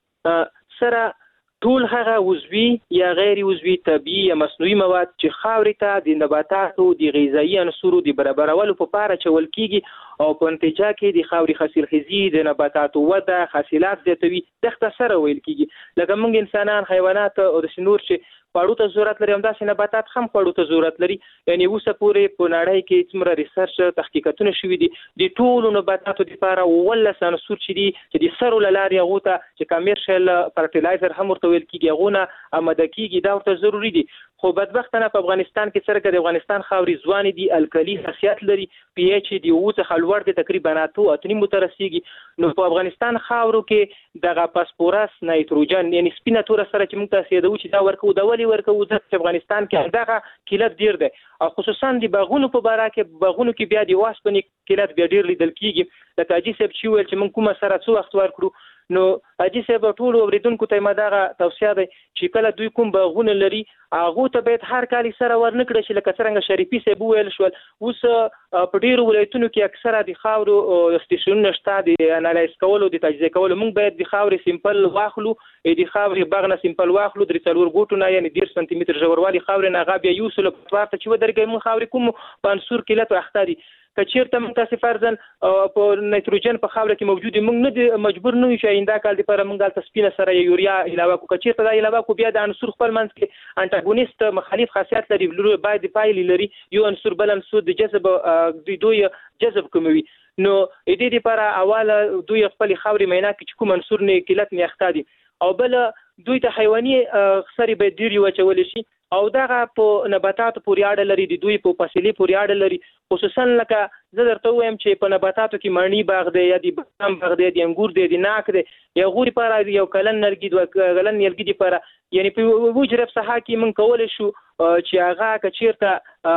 کیږي سره ټول هغه عضوي یا غیر عضوي طبيعي یا مصنوعي مواد چې خاورې ته د نباتاتو د غذایي عناصرو د برابرولو په پاره چول کیږي او په نتیجه کې د خاورې حاصلخیزي د نباتاتو وده حاصلات زیاتوي دغه سره ویل کیږي لکه موږ انسانان حیوانات او د سنور چې پاړو ته ضرورت لري همداسې نباتات هم پاړو ته ضرورت لري یعنی اوسه پورې په نړۍ کې څومره ریسرچ تحقیقاتونه شوي دي د ټولو نباتاتو لپاره ولس عناصر چې دي چې د سرو لارې هغه ته چې کمرشل فرټیلایزر هم ورته ویل کیږي هغه آماده کیږي دا ورته ضروری دي خو بدبختانه په افغانستان کې سره د افغانستان خاورې ځواني دي الکلی خاصیت لري پی ایچ دی او څخه لوړ دي تقریبا اته اتنی مترسيږي نو په افغانستان خاورو کې دغه فاسفورس نایتروجن یعنی سپینه تور سره چې موږ تاسو یادو چې دا ورکو د ولی ورکو د افغانستان کې دغه کیلت ډیر دی او خصوصا د باغونو په باره کې باغونو کې بیا د واسپنې کیلت بیا ډیر لیدل کیږي لکه اجي صاحب چې ویل چې موږ کومه سره څو وخت ورکړو نو اجي صاحب ټول اوریدونکو ته مداغه توصيه ده چې کله دوی کوم باغونه لري هغه ته باید هر کال سره ورنکړي چې لکه څنګه شریفي صاحب ویل شو اوس په ډیرو ولایتونو کې اکثره د خاورو سټیشنونه شته د انالیز کولو د تجزیه کولو موږ باید د خاورې سیمپل واخلو د خاورې باغ سیمپل واخلو درې څلور ګوټونه یعنی ډیر سانتي متر ژوروالی خاورې نه غا بیا یو سل په ورته چې ودرګي موږ خاورې کوم په انصور کیلت اختاري کچیرته موږ تاسو فرضاً په نایتروجن په خاوره کې موجود موږ نه مجبور نه یو چې آینده کال لپاره موږ د سپینه سره یوریا علاوه کو کچیرته دا علاوه کو بیا د عنصر خپل منځ کې انټاګونیست مخالف خاصیت لري باید پایلی لري یو عنصر بل عنصر د جذب د دوی جذب کوي نو د دې لپاره اوله دوی خپل خاورې مینا کې کوم عنصر نه کیلت نه اختادي او بل دوی ته حیواني خسرې به ډیر یو چول شي او دغه په نباتاتو پورې اړه لري د دوی په فاصله پورې اړه لري خصوصا لکه زه درته وایم چې په نباتاتو کې مڼی باغ دی یا د بادام باغ دی د انګور دی د ناک دی یا غوري لپاره یو کلن نرګي دوه کلن نرګي لپاره یعنی په وجرب صحه کې من کول شو چې هغه کچیرته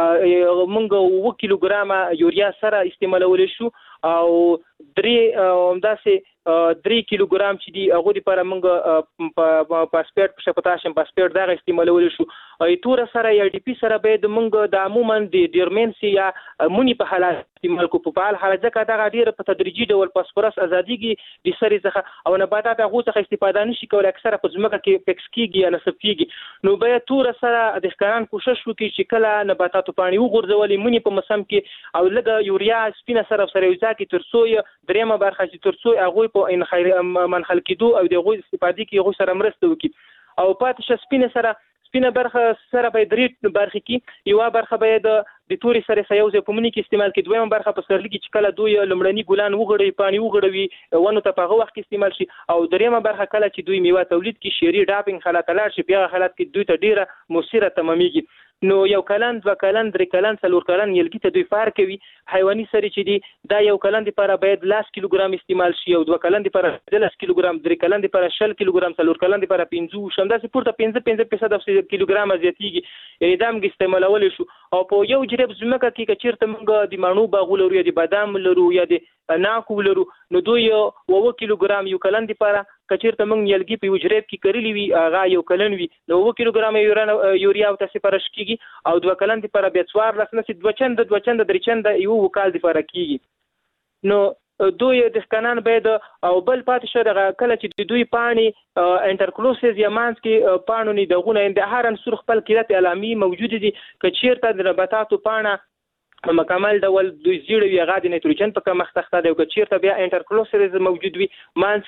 مونږ اوه کیلوګرام یوریا سره استعمالول شو او درې همداسې درې کیلوګرام چې دی هغه لپاره مونږ په پاسپورت پوتاشیم پاسپورت دا استعمالول شو ای تور سره یا ډي پی سره به د مونږ د عموما د ډیرمنسي یا مونی په حالت استعمال کو په حال حالت ځکه دا ډیر په تدریجي ډول فاسفورس ازاديږي د سری ځخه او نباتات هغه څخه استفاده نشي کولای اکثره په ځمکه کې فکس کیږي یا نسب کیږي نو به تور سره د ښکاران کوشش وکړي چې کله نباتاتو پانی وګرځولې مونی په موسم کې او لګه یوریا سپینه سره سره یو ځکه ترڅو درېمه برخه چې ترڅو هغه په ان خیر منحل کېدو او د غوي استفادې کې هغه سره مرسته وکړي او پاتې ش سپینه سره سپینه برخه سره به درې برخه کې یو برخه به د توري سره سيوزه په منی کې استعمال کې دویمه برخه په سرلګي چې کله دوی لمړني ګلان وغړي پانی وغړوي ونه ته په هغه وخت کې استعمال شي او دریمه برخه کله چې دوی میوه تولید کې شيري ډاپینګ حالت لار شي بیا حالت کې دوی ته ډیره مؤثره تمامېږي نو یو کلن دوه کلن درې کلن څلور کلن یلګي ته دوی فار کوي حیواني سری چې دی دا یو کلن لپاره باید لاس کیلوګرام استعمال شي او دوه کلن لپاره لاس کیلوګرام درې کلن لپاره شل کیلوګرام څلور کلن لپاره پنځه شمداسي پورته پنځه پنځه فیصد کیلوګرام زیاتیږي یعنی دا موږ استعمالول شو او په یو جریب زمکه کې کچیرته موږ د مانو باغ لرو یا د بادام لرو یا د ناکو لرو نو دوی اوه کیلوګرام یو کلن لپاره کچیرته موږ یلګي په وجریب کې کړلی وي هغه یو کلن وي نو اوه کیلوګرام یوریا او تاسو پرش کیږي او دوه کلن لپاره بیا څوار لسنه دوه چند دوه چند درې چند یو وکال لپاره کیږي نو دوی د ښکانان باید او بل پاتې شو دغه کله چې دوی پانی انټرکلوسز یا مانس کې پانو نه دغونه د هر انصر خپل کیلت علامي موجود دي کچیرته د نباتاتو پانه مکمل ډول دوی زیړ وی غا د نایتروجن په کم مختخته دی او چیرته بیا انټرکلوسز موجود وي مانس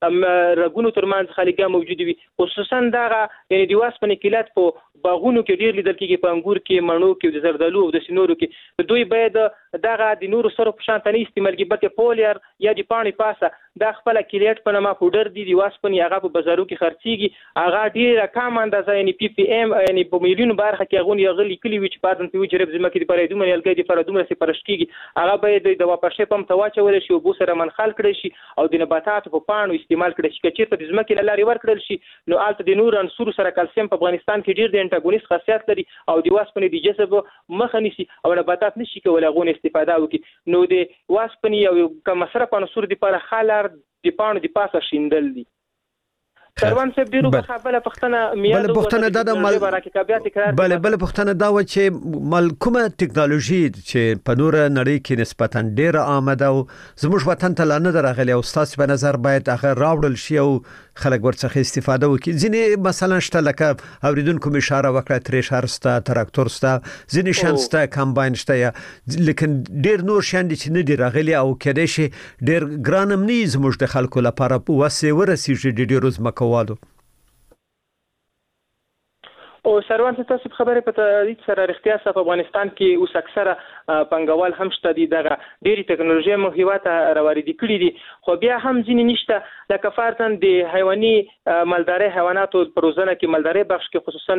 کې رګونو تر مانس خلیګه موجود وي خصوصا دا یعنی د واسپنې کیلت په باغونو کې ډیر لیدل کېږي په انګور کې مڼو کې د زردالو او د سینورو کې دوی باید دغه د نورو سره په شان تنه استعمال کې بلکې پولیر یا د پانی پاسه دا خپل کلیټ په نامه پودر دي د واسپنې هغه په بازارو کې خرڅيږي هغه ډیره کم اندازه یعنی پی پی ام یعنی په میلیون برخه کې غونې غلي کلی وی چې پاتن په وجرب زمکه د پرېدو منل کې لپاره دومره سپارښت کیږي هغه باید د واپسې پم ته واچول شي او بو سره منخال کړی شي او د نباتاتو په پاڼو استعمال کړی شي چې په ځمکې له لارې ورکړل شي نو آلته د نور عنصر سره کلسیم په افغانستان کې ډیر د انټاګونیست خاصیت لري او د واسپنې د جذب مخه نیسي او نباتات نشي کولای غوونه استفاده وکړي نو د واسپنې او کوم مصرف عنصر لپاره خالر د پاڼو د پاسه شیندل دي سروان صاحب ډیرو خبره پښتنه میاد بل پښتنه دا د مل بل بل پښتنه دا و چې مل کومه ټکنالوژي چې په نور نړۍ کې نسبتا ډیره آمده او زموږ وطن ته لانه درغلي او تاسو په نظر باید هغه راوړل شي او خلک ورڅخه استفاده وکړي ځینې مثلا شته لکه اوریدونکو اشاره وکړه تریشر ستا تراکتور ستا ځینې شان ستا کمباین شته یا لیکن ډیر نور شان دي چې نه دی راغلي او کېدای شي ډیر ګرانم نه زموږ د خلکو لپاره وسه ورسیږي ډیر روز مکو والو او سروان تاسو خبره په تایید سره اړتیا په افغانستان کې اوس اکثره پنګوال هم شته دي دغه ډېری ټکنالوژي مو هیواته راوړي کړي دي خو بیا هم ځینې نشته لکه فرضاً د حیواني مالداري حیواناتو پروزنه کې مالداري بخش کې خصوصا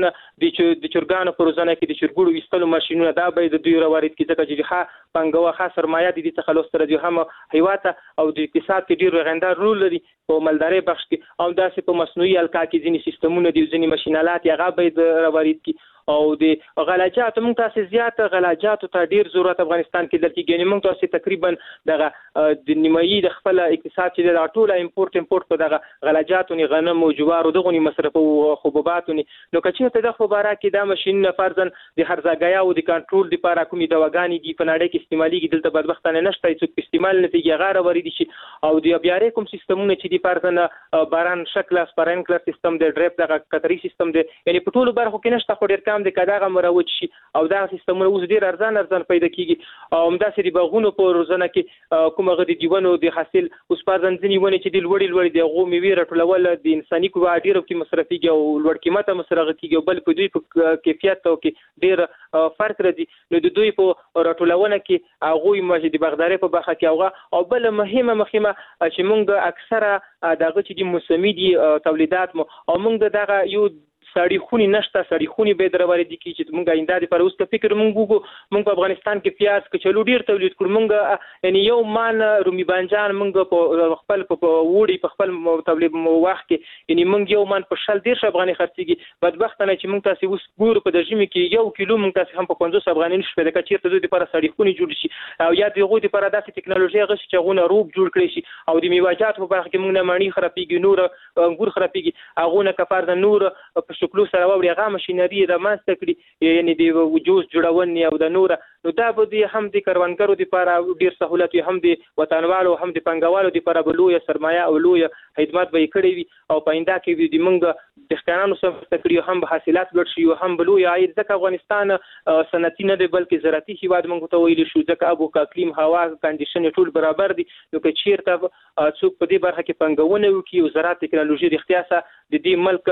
د چرګانو پروزنه کې د چرګوړو وستلو ماشينونه دا به د دوی راوړي کې ځکه چې ښه پنګوا خاص سرمایه دي د تخلص تر دي هم هیواته او د اقتصاد کې ډېر غندار رول لري په مالداري بخش کې او داسې په مصنوعي الکا کې ځینې سیستمونه دي ځینې ماشينالات هغه به راوړي کی او د غلاجات موږ تاسو زیات غلاجات ته ډیر ضرورت افغانستان کې درکې ګنې موږ تاسو تقریبا دغه د نیمایي د خپل اقتصاد چې د ټوله امپورت امپورت په دغه غلاجاتو نه غنم او جوار او دغه مصرف او حبوبات نو کچې ته د خبره کې د ماشين فرضاً د هرزګیا او د کنټرول لپاره کومې دواګانې دي په نړۍ کې استعمالي دلته بدبختانه نشته چې استعمال نتیجه غاره ورې دي شي او د بیارې کوم سیستمونه چې د فرضاً باران شکل اسپرینکلر سیستم د ډریپ دغه قطري سیستم دی یعنی په ټولو برخو کې نشته خو ډیر کم د کداغه مروج شي او دا سیستمونه اوس ډیر ارزان ارزان پیدا کیږي او همداسې د باغونو په روزنه کې کومه غدي دیونو د حاصل اوس په ځنځنی ونه چې د لوړی لوړی د غو میوي راټولول د انساني کوه ډیر په مصرفيږي او لوړ قیمته مصرفه کیږي بل په دوی په کیفیت او کې ډیر فرق راځي نو د دوی په راټولونه کې هغه مجدي بغداري په برخه کې اوغه او بل مهمه مهمه چې موږ اکثره دغه چې د موسمي دي تولیدات مو او موږ دغه یو سړی خونی نشته سړی خونی به دروري دي چې موږ آینده د پر اوس ته فکر موږ موږ په افغانستان کې پیاز کې چلو ډیر تولید کړو موږ یعنی یو مان رومي بانجان موږ په خپل په وړي په خپل تولید وخت کې یعنی موږ یو مان په شل ډیر افغاني خرڅيږي بدبختانه چې موږ تاسو اوس ګورو په دژمه کې یو کیلو موږ تاسو هم په پنځوس افغاني نشو پیدا کړی چې د پر سړی خونی جوړ شي او یا دغه د پر داسې ټکنالوژي غش چې غونه روب جوړ کړی شي او د میوه‌جات په برخه کې موږ نه مانی خرابېږي نور انګور خرابېږي هغه نه کفار د نور په شکلو سره وړي هغه ماشينري د ماسته کړی یعنی د وجوز جوړونې او د نور نو دا به د هم د کروندګرو لپاره ډیر سہولت هم د وطنوالو هم د پنګوالو لپاره بلوي سرمایه او لوی خدمات به کړی وي او پاینده کې د منګ د ښکارانو سره تکریو هم به حاصلات لوړ شي او هم بلوي عاید ځکه افغانستان صنعتي نه دی بلکې زراعتي هیواد موږ ته ویل شو ځکه ابو اقلیم هوا کنډیشن ټول برابر دي نو که چیرته څوک په دې برخه کې پنګونه وکړي او زراعت ټکنالوژي د اختیاسه د دې ملک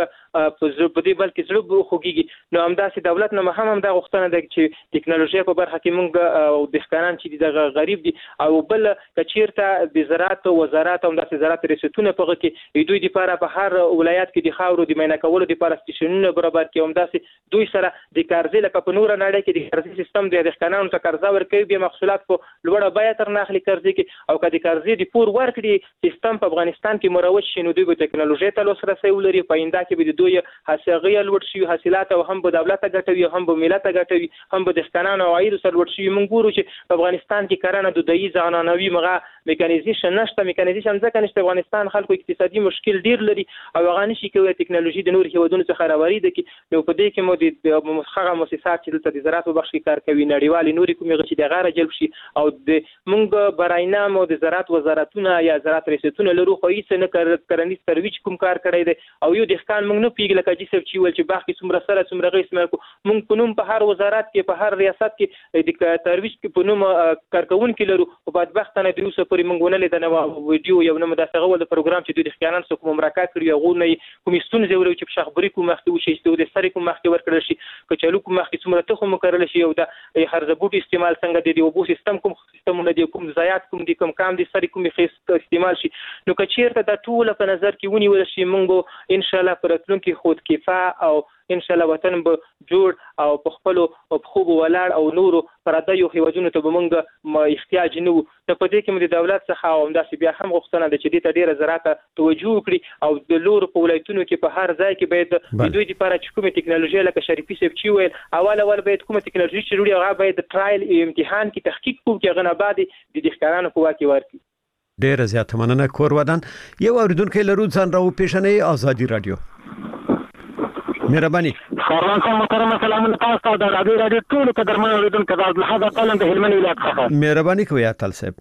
په دې بلکې زړه خوږي نو همداسې دولت نه هم هم د غوښتنه ده چې ټکنالوژي په برخه کې موږ او د ښکاران چې دغه غریب دي او بل کچیرته د زراعت وزارت هم د زراعت ریاستونه په کې دوی لپاره په هر ولایت کې د خاورو د مینه کولو لپاره سټیشنونه برابر کې هم داسې دوی سره د قرضې لکه په نور نړۍ کې د قرضې سیستم د ښکارانو ته قرضه ورکوي به محصولات په لوړه بیه تر نه اخلي قرضې کې او کله قرضې د پور ورکړي سیستم په افغانستان کې مروج شي نو دوی به ټکنالوژي ته لاسرسي ولري پاینده کې به دوی حاصلغي لوړ شي حاصلات او هم به دولت ګټوي هم به ملت ګټوي هم به د ښکارانو عاید سره لوړ شي موږ ګورو چې په افغانستان کې کرنه د دایي ځانانوي مغه میکانیزیشن نشته میکانیزیشن ځکه نشته افغانستان خلکو اقتصادي مشکل ډیر لري او هغه نشي کوي ټکنالوژي د نور هیوادونو څخه راوړي د کې نو په دې کې مو د مخغه مؤسسات چې د زراعت په بخش کې کار کوي نړیوالي نوري کومې غشي د غاره جلب شي او د موږ براینا مو د زراعت وزارتونه یا زراعت ریاستونه لرو خو هیڅ نه کرنیز ترویج کوم کار کړی دی او یو د ښکان موږ نه پیګل کجې سب چې ول چې باغ کې څومره سره څومره غیس مې موږ په نوم په هر وزارت کې په هر ریاست کې د ترویج کې په نوم کارکون کې لرو او بدبختانه د اوسه پورې موږ نه لیدنه ویډیو یو نه مداسغه ول پروګرام چې د ښکانان څخه کوم مرکه کړی غو نه کوم ستونزې ورو چې په شخبري کوم مخته وشي چې د سری کوم مخته ورکړل شي کچالو کوم مخته څومره ته کوم کړل شي او د هرزبوټ استعمال څنګه دی او بو سیستم کوم سیستمونه دی کوم ضایعات کوم دی کوم کام دی سری کوم خې استعمال شي نو کچیرته د ټول په نظر کې ونی ول شي موږ ان شاء الله پرتلون کې خود کفا او ان شاء الله وطن به جوړ او په خپل خو به ولاړ او نورو پردیو هیوادونو ته به موږ احتیاج نه وو. نو په دې کې موږ د دولت څخه او همداسې بیا هم غوښتنه ده چې دې ته ډېره زراعته توجه وکړي او د لورو په ولایتونو کې په هر ځای کې باید د دوی لپاره چې کومه ټکنالوژي لکه شریفي صاحب چې ویل اول اول باید کومه ټکنالوژي چې جوړي هغه باید ټرایل امتحان کې تحقیق کوو چې هغه نه بعد د دهقانانو په واک کې ورکړي. ډېر زیات مننه کور ودان. یو اوریدونکو لرو ځان راو پیښنې آزادي رادیو. مهرباني. سروان صاحب محترم سلامونه تاسو ته د رادیو رادیو ټول قدرمن اوریدونکو د لحظه تعالی د هلمند ولایت څخه مهرباني کوي اتل صاحب.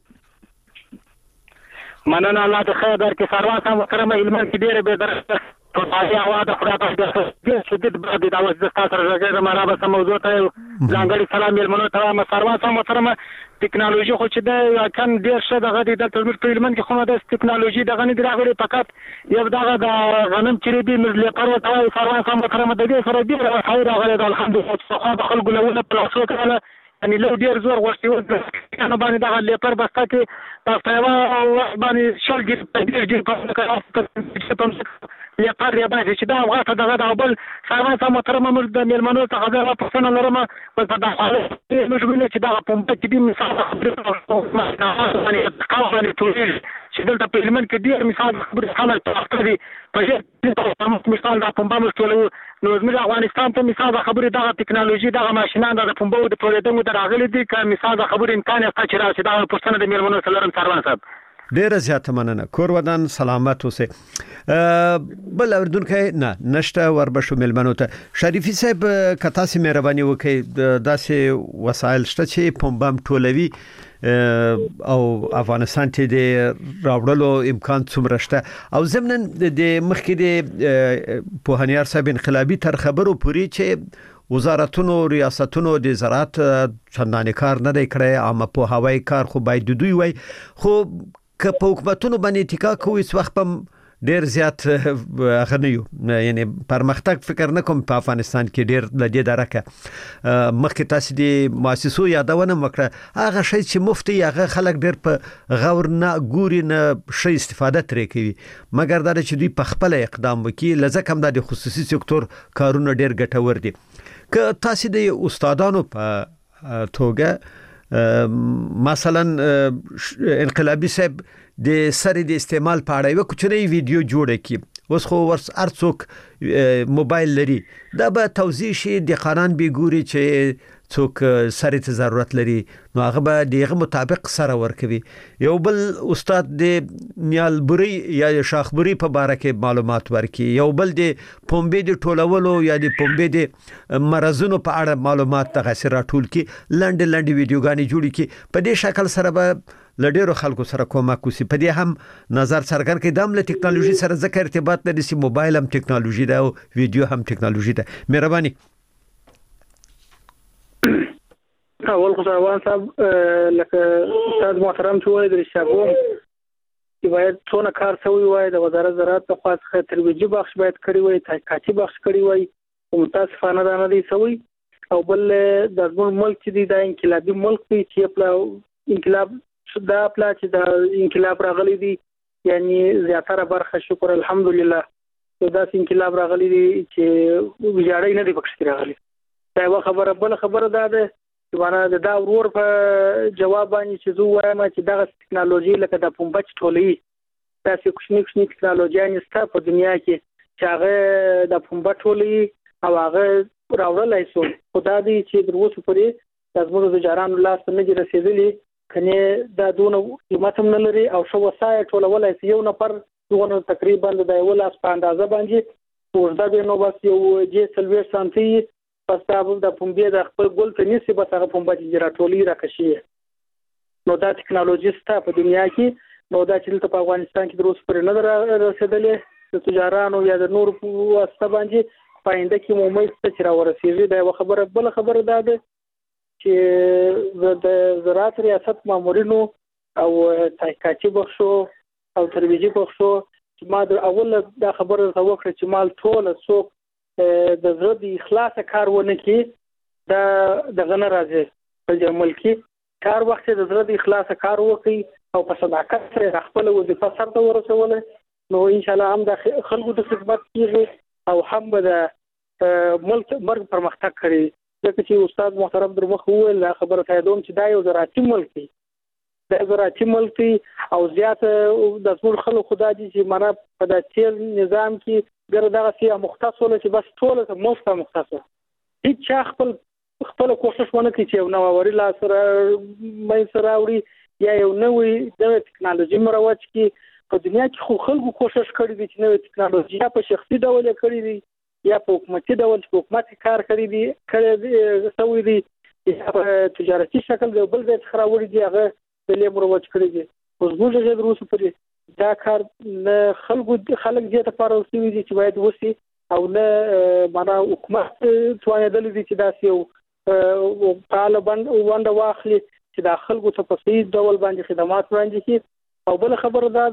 مننه الله ته خیر درکړي. سروان صاحب محترم هلمند کې ډېر به درته په هغه د خدای په دې شدید بعد د اوس د تاسو راغلی مرابه سم موضوع ته ځانګړي سلام یلمنو ته ما سروان صاحب محترم ټکنالوژي خو چې د کان ډیر شه دغه د تلمیر په علم کې خو د ټکنالوژي دغه نه راغلي فقط یو دغه د غنم چې دی مزل پرو ته سروان صاحب محترم د دې سره ډیر خیر راغلی الحمدلله څخه خلکو له پلاسو کړه یعنی له ډیر زور غوښتي و نه باندې دغه لیپر بسته کې تاسو یو باندې شلګي په دې ډیر په کار لیپر یا باندې چې دا هغه دغه د بل سروان صاحب محترم موږ د میلمنو ته غواړم په څنګه لرم په دغه حالت موږ وینو چې دا په مت کې مثال خبرې باندې کاوه ټول چې دلته په علم کې ډیر مثال خبرې خلک تاسو په دې مثال د پمبا مشتول نو زموږ افغانستان ته مثال خبرې دغه ټکنالوژي دغه ماشينان د پمبا د ټولېدنګو دراغلي دي که مثال خبرې امکان یې چې راځي دا په څنګه د میلمنو سره سروان صاحب ډیره زیاته مننه کور ودان سلامت اوسه. بل اوردونکو نه نشته وربشو ملمنو ته شریفي صاحب کتا سي مهرباني وکي داسې وسایل شته چې پمبام ټولوي او افغانستان ته د راوړلو امکان څومره شته او زمنن د مخکې د پوهنیار صاحب انقلابي تر خبرو پوری چې وزارتونو ریاستونو د زراعت چندانې کار نه دی کړی اما په هوای کار خو باید دوی وای خو که په حکومتونو باندې اتکا کوي څو وخت په ډیر زیات غنیو یعنی پرمختګ فکر نه کوم په افغانستان کې ډیر لدی درکه مخکې تاسو د مؤسسو یادونه وکړه هغه شی چې مفتي هغه خلک ډیر په غور نه ګوري نه شی استفاده ترې کوي مګر دا چې دوی په خپل اقدام وکړي لزه کم د خصوصي سکتور کارونه ډیر ګټور دي که تاسو د استادانو په توګه مثلا انقلابي صاحب د سری د استعمال په اړه یو کوچنی ویډیو جوړ کړي اوس خو ورس ارڅوک موبایل لري دا به توضیح شي د قانون به ګوري چې څوک سری ته ضرورت لري نو هغه به دغه مطابق سره ورکوي. یو بل استاد د نیالبوري یا شاخبوري په باره کې معلومات ورکړي یو بل د پومبې د ټولولو یا د پومبې د مرزونو په اړه معلومات تغسر راټول کړي لنډ لنډ ویډیوګانې جوړ کړي په دې شکل سره به لډیرو خلکو سره کومک وسی په دې هم نظر څرګند کړي د عمل ټکنالوژي سره ذکر ارتباط لري چې موبایل هم ټکنالوژي ده او ویډیو هم ټکنالوژي ده. مهرباني. اول خو سروان صاحب لکه استاد محترم چې وایي د شابوم چې باید څونه کار شوی وای د وزارت زراعت په خوا څخه ترویجي بخش باید کړی وای تحقیقاتي بخش کړی وای او متاسفانه دا نه دی شوی او بل د زموږ ملک چې دی دا انقلابي ملک دی چې په انقلاب دا پلا چې د انقلاب راغلی دی یعنی زیاتره برخه شکر الحمدلله دا انقلاب راغلی دی چې ویجاړی نه دی پکښ راغلی. دا یو خبره بل خبره دا ده چې باندې دا ورور په جواب باندې چې زه وایم چې دا ټکنالوژي لکه د پمبچ ټولې دا څه کوچنی کوچنی ټکنالوژي نشته په دنیا کې چې هغه د پمبچ ټولې او هغه راوړلای شو خدای دې چې دروسه پرې د زموږ د جارانو لاس نه دي رسیدلی کنه دا دونه قیمت هم نه لري او شو وسایل ټولولای شي یو نفر دونه تقریبا د یو لاس په اندازه باندې وردا به نو بس یو جې سلوي سانتي پس تاسو د پمبې د خپل ګل ته نسی به هغه پمبه چې راټولي راکشي نو دا ټکنالوژي ستا په دنیا کې نو دا چې په افغانستان کې دروس پر نه رسیدلې د تجارانو یا د نور په واسطه باندې پاینده کې مومې څه را ورسیږي دا یو خبره بل خبره ده چې د زراعت ریاست مامورینو او تحقیقاتي بخشو او ترویجي بخشو چې ما د اول دا خبره وکړه چې مال ټول څوک د زړه د اخلاص کار ونه کی دا د غن راځي په ملکی کار وخت د زړه د اخلاص کار وکي او په صداقت سره خپل وظیفه سره ورسول نو ان شاء الله هم د خلکو د خدمت کیږي او هم به ملک مرګ پرمختګ کړی. ځکه چې استاد محترم در مخ وویل خبره ته دوم چې دا یو زراعتي ملک دی دا زراعتي ملک دی او زیات د ټول خلکو خدای دي چې معنا په د تیل نظام کې ګر دغه سیاسي مختص ول چې بس ټول ته مفته مختصه هیڅ چا خپل خپل کوشش ونه کوي چې نو وری لا سره مې سره وړي یا یو نوې د ټکنالوژي مروج کې په دنیا کې خو خلکو کوشش کړی دي چې نوې ټکنالوژي په شخصي ډول کړی دي یا په حکومتي ډول په حکومت کار کړی دي کړی دي سوي دي یا په تجارتي شکل دی بل ځای څخه وړي دي هغه د لیمر وچ کړی دي اوس موږ چې دروسه پرې دا کار نه خلکو خلک دې ته پاره اوسوي دي چې باید وسی او نه معنا حکومت توانیدل دي چې دا یو طالبان ونده واخلي چې دا خلکو ته په صحیح ډول باندې خدمات وړاندې کړي او بل خبره ده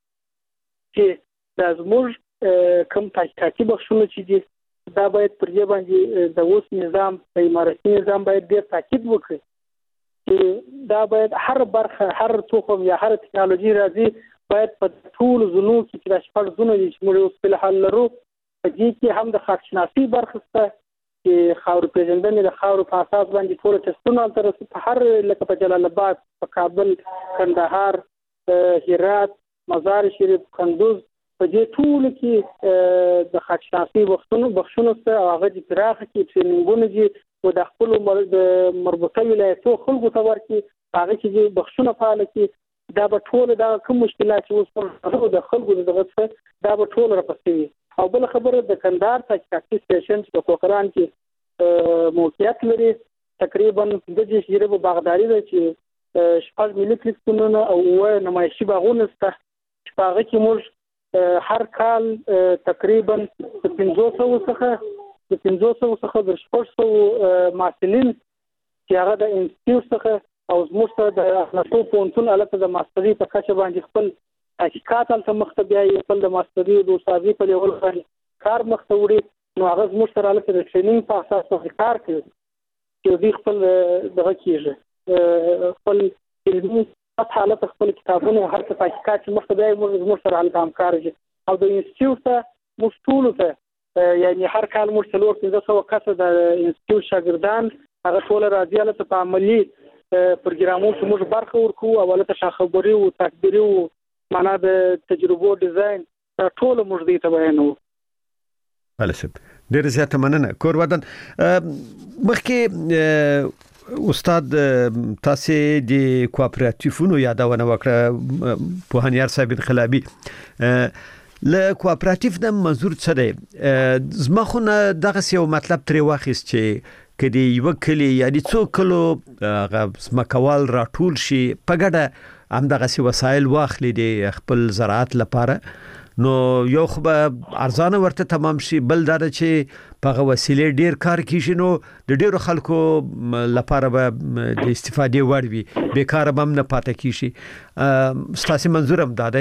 چې دا زموږ کم تحقیقاتي بخښونه چې دي دا باید پر دې باندې د اوس نظام د امارتي نظام باید ډېر تاکید وکړي چې دا باید هر برخه هر توخم یا هر ټکنالوژي راځي باید په ټول زونو کې چې د شپږ زونو چې موږ اوس په حال لرو په دې کې هم د خاکشناسي برخه شته چې خاور پیژندنې د خاور په اساس باندې ټول ټسټونه تر په هر لکه په جلال آباد په کابل کندهار هرات مزار شریف کندوز په دې ټول کې د خاکشناسي بخښونو بخښونو ته هغه د پراخه کې ټریننګونه دي او د خپل د مربوطه ولایتو خلکو ته ورکړي هغه چې بخښونه فعال کړي دا به ټول دا کوم مشکلات چې اوس د خلکو دغه څه دا به ټول راپسوي او بل خبره د کندهار تحقیقاتي سټیشن په کوکران کې موقعیت لري تقریبا د دې شیره په باغداري ده چې شپږ ملي کلیکونه او و نمایشي باغونه سته چې هغه کې موږ هر کال تقریبا د پنځه سوه څخه د پنځه سوه څخه د شپږ سوه محصلین چې هغه د انسټیټیوټ څخه او زموږ سره د اخلاقو پوهنتون البته د ماستري په کچه باندې خپل تحقیقات هلته مخته بیایي خپل د ماستري د استادۍ په لیول باندې کار مخته وړي نو هغه زموږ سره هلته د ټریننګ په اساس باندې کار کوي چې دوی خپل دغه کېږي خپل علمي حالت خپل کتابونه هر څه تحقیقات چې مخته بیایي موږ زموږ سره هلته همکار دي او د انسټیټیوټ ته موږ ټولو ته یعنې هر کال موږ څلور پنځه سوه کسه د انسټیټیوټ شاګردان هغه ټول راځي هلته په عملي پروګرامونو کې موږ برخه ورکوو او هلته شاخبري او تکبیري او معنا د تجربو ډیزاین ټول موږ دې ته بیانوو. بله صاحب ډېره زیاته مننه. کور ودان مخکې استاد تاسو د کوآپراتیفونو یادونه وکړه پوهنیار صاحب انقلابي له کوآپراتیف د منظور څه دی؟ زما خو نه دغه یو مطلب ترې واخیست چې کدی یو کلی یعنی څو کلو هغه ځمکوال راټول شي په ګډه هم دغه وسایل واخلي د خپل زراعت لپاره نو یو خو به ارزانه ورته تمام شي بل دا چې په هغه وسیلې ډیر کار کیږي نو د ډیرو خلکو لپاره به د استفادې وړ وي بیکاره به هم نه پاتې کیږي. ستاسو منظور هم دا دی؟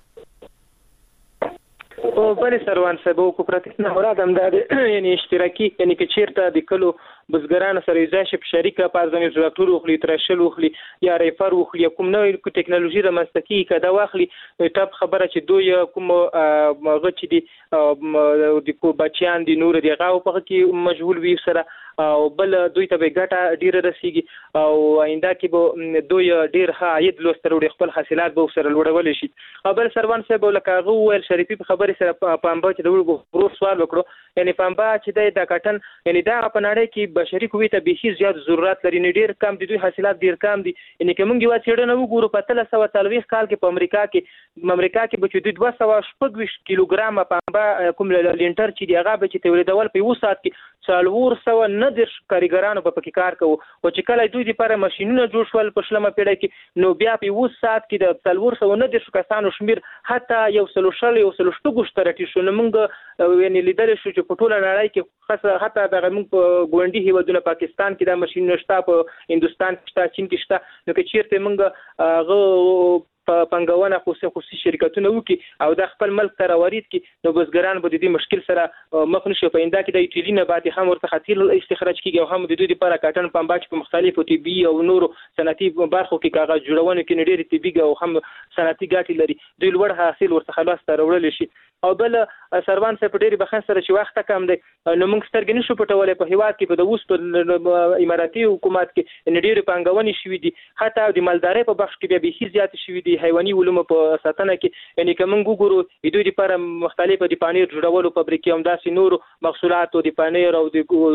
او بلې سروان صاحب او کوپراتیف نه مراد هم دا یعنی اشتراکي یعنی که چیرته د کلو بزګرانو سره یو ځای شي په شریکه په ځانې تراکټور وخلي ترشل وخلي یا ریفر وخلي کوم نوې ټکنالوژي رامنځته کیږي کدا واخلي ټاپ خبره چې دوی کوم هغه چې دي د کو بچیان دي نور دی هغه په کې مشغول وي سره او بل دوی ته به ګټه ډیره رسیږي او آینده کې به دوی ډیر ښه عاید لوستر وړي خپل حاصلات به سره لوړول شي. بل سروان صاحب لکه هغه ویل شریفي په خبره سره پامبا چې د ورو سوال وکړو یعنی پامبا چې د کټن یعنی دا په نړۍ کې بشري قوی ته به زیات ضرورت لري نه ډیر کم دي دوی حاصلات ډیر کم دي یعنی کوم یو څېړنه وګورو په تل سو څلويخ کال کې په امریکا کې امریکا کې به چې دوه سوه شپږ کیلوګرام پامبا کوم لینټر چې دی هغه به چې تولیدول په یو ساعت کې څلور سوه نه درش کاریګرانو په پکې کار کوي او چې کله دوی لپاره ماشينونه جوړ شول په شلمه پیړۍ کې نو بیا په یو ساعت کې د څلور سوه نه درش کسانو شمیر حتی یو سلو شل یو سلو شپږ شترټي شو نو موږ یعنی لیدل شو چې په ټوله نړۍ کې خاصه حتی د موږ په ګوندي هیوادونو پاکستان کې د ماشين نشته په هندستان کې شته چین کې شته نو کې چیرته موږ هغه پنګونه خصوصي شرکتونه وکي او د خپل ملک ته راوړي کی نو بزګران به د دې مشکل سره مخ نشي په انده کې د ایتیلین بعد هم ورته خطر استخراج کیږي او هم د دوی لپاره کاټن پنبه په مختلفو طبي او نورو صنعتي برخو کې کاغذ جوړونه کې ډېری طبي او هم صنعتي ګټې لري دوی لوړ حاصل ورته خلاص ته راوړل شي او بل سروان صاحب ډېری بخښن سره چې وخت کم دی نو موږ سترګې نشو پټولای په هیواد کې په د اوس په اماراتي حکومت کې ډېری پنګونې شوې دي حتی د مالدارۍ په بخش کې بیا به زیات شوې دي حیواني علوم په ساتنه کې یعنی کوم ګورو دوی لپاره مختلفه د پنیر جوړولو فابریکې هم داسې نور محصولات او د پنیر او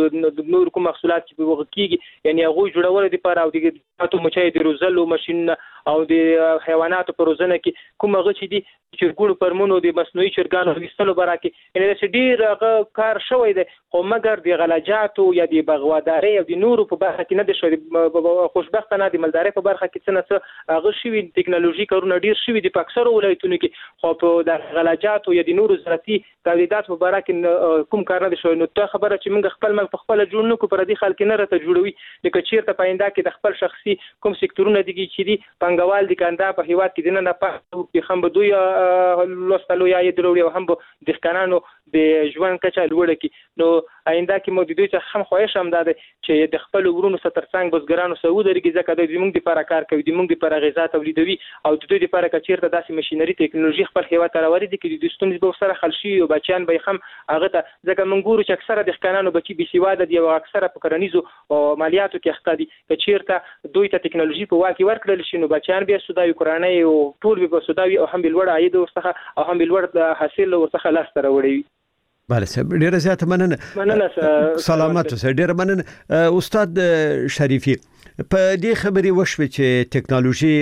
د نور کوم محصولات چې وګکیږي یعنی هغه جوړولو لپاره او د تاسو مچای د روزلو ماشين او د حیواناتو په روزنه کې کوم هغه چې دي چې ګورو پرمونو د مصنوعي چرګانو وستلو برکه یعنی د ډیر کار شوی دی خو مګر د غلاجاتو یا د بغواداري او د نورو په برخه کې نه د شوی خوشبختانه د مالدارۍ په برخه کې څه نه هغه شوی ټکنالوژي کارونه ډیر شوی دي په اکثر ولایتونو کې خو په د غلاجاتو یا د نورو زراعتي تولیدات په برخه کوم کار نه شوی نو ته خبره چې موږ خپل مل په خپل جوړ نه کو پر دې خلک نه راته جوړوي لکه چیرته پاینده کې د خپل شخصي کوم سکتورونه دي چې دي پنګوال دي کنده په هیواد کې نه نه پاتو کې هم به دوی لوستلو یا دروړي او هم به د قانونو د ژوند کچه لوړه کی نو آینده کې مو د دوی څخه هم خواهش هم ده چې د خپل ورونو ستر څنګه بزګرانو سعودي رګي ځکه د موږ لپاره کار کوي د موږ لپاره غذا تولیدوي او د دوی لپاره کچیرته داسې ماشينري ټکنالوژي خپل هیواد ته راوړي دي چې د ستونزې به سره خلشي او بچیان به هم هغه ته ځکه موږ ګورو چې اکثره د قانونو بچي بي سیواده دي او اکثره په کرنیزو او مالیاتو کې اخته دي کچیرته دوی ته ټکنالوژي په واکې ورکړل شي نو بچیان به سوداوي قرانه او ټول به سوداوي او هم بلوړ عاید ورڅخه او هم بلوړ حاصل ورڅخه لاس ته راوړي بله صاحب ډیره زیاته مننه مننه سلامات اوسئ ډیره مننه استاد شریفي په دې خبرې وشوه چې ټکنالوژي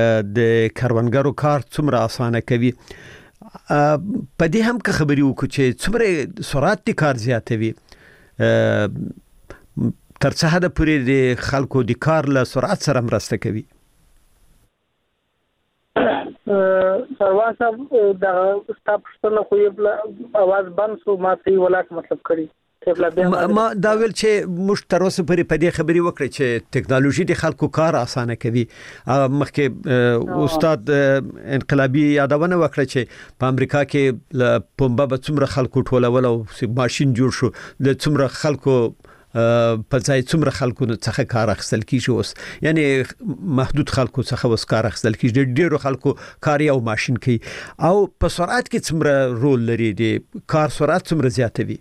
د کاروانګرو کار څومره اسانه کوي په دې هم که خبرې وکړو چې څومره سرعت د کار زیاتوي تر څه حده پورې د خلکو د کار له سرعت سره مرسته کوي سروان صاحب دا ستاسو خو یې आवाज بند شو ما ته ولاک مطلب کړی ما دا ویل چې موږ تر اوسه پورې په دې خبرې وکړې چې ټکنالوژي د خلکو کار اسانه کوي مخکې استاد انقلابي یادونه وکړه چې په امریکا کې پمبه به څومره خلکو ټولول او ماشين جوړ شو د څومره خلکو په ځای څومره خلکو څخه کار اخیستل کیږي اوس یعنی محدود خلکو څخه اوس کار اخیستل کیږي ډیرو خلکو کار یو ماشين کوي او په سرعت کې څومره رول لري د کار سرعت څومره زیاتوي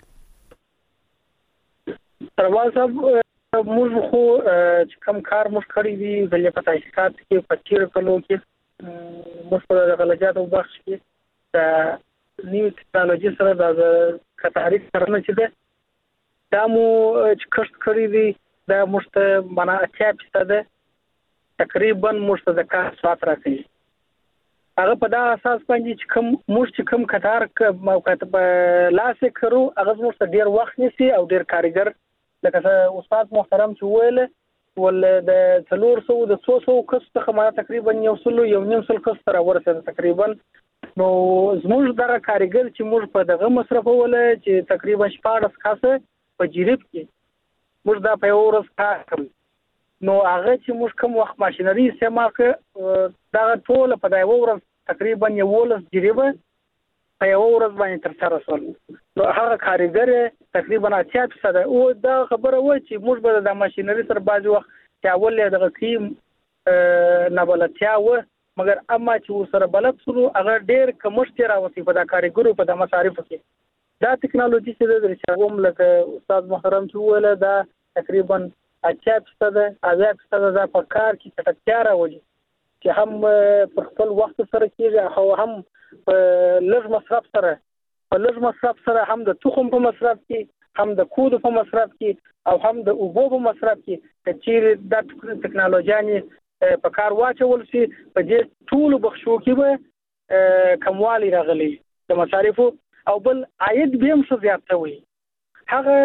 سروان صاحب موږ خو چې کوم کار موږ کړی دی د لپاره تحقیقات کې په تیر کلو کې موږ په غلجاتو بخش کې د نیو ټکنالوژي سره د کتاري سره نه چې دا مو چې کښت کړی دی دا مشته معنا اتیا فیصد تقریبا مشته د کار سرعت راځي هغه په دا اساس باندې چې کوم موږ چې کوم کتار موقعیت په لاس کړو هغه مشته ډیر وخت نیسي او ډیر کارګر لکه استاد محترم چې ویل ول د څلور سو د څو سو کس څخه ما تقریبا یو سل یو نیم سل کس تر ورسېد تقریبا نو زموږ دغه کارګر چې موږ په دغه مصرفول چې تقریبا شپږ کسه په جریب کې موږ دا په اورس کار کوي نو هغه چې موږ کوم وخت ماشينري استعمال کړ دا ټول په دا اورس تقریبا یو ولس جریب په اورس باندې تر سره سول نو هغه کارګر تقریبا اتیا فیصد او دا خبره و چې موږ به د ماشينري سره باز وخت چې اول دغه قیم نه بلتیا و مګر اما چې سره بلد سره هغه ډیر کمشت راوتی په دا کارګرو په د مصارف کې دا ټکنالوژي چې د رښتوم لکه استاد محترم چې ویل دا تقریبا اتیا فیصد اویا فیصد دا په کار کې چټکتیا راوړي چې هم په خپل وخت سره کېږي او هم په لږ مصرف سره په لږ مصرف سره هم د تخم په مصرف کې هم د کود په مصرف کې او هم د اوبو په مصرف کې چې د ټکنالوژي په کار واچول شي په دې ټول بخشو کې به کموالی راغلي د مصارفو او بل عاید به هم څه زیات وي هغه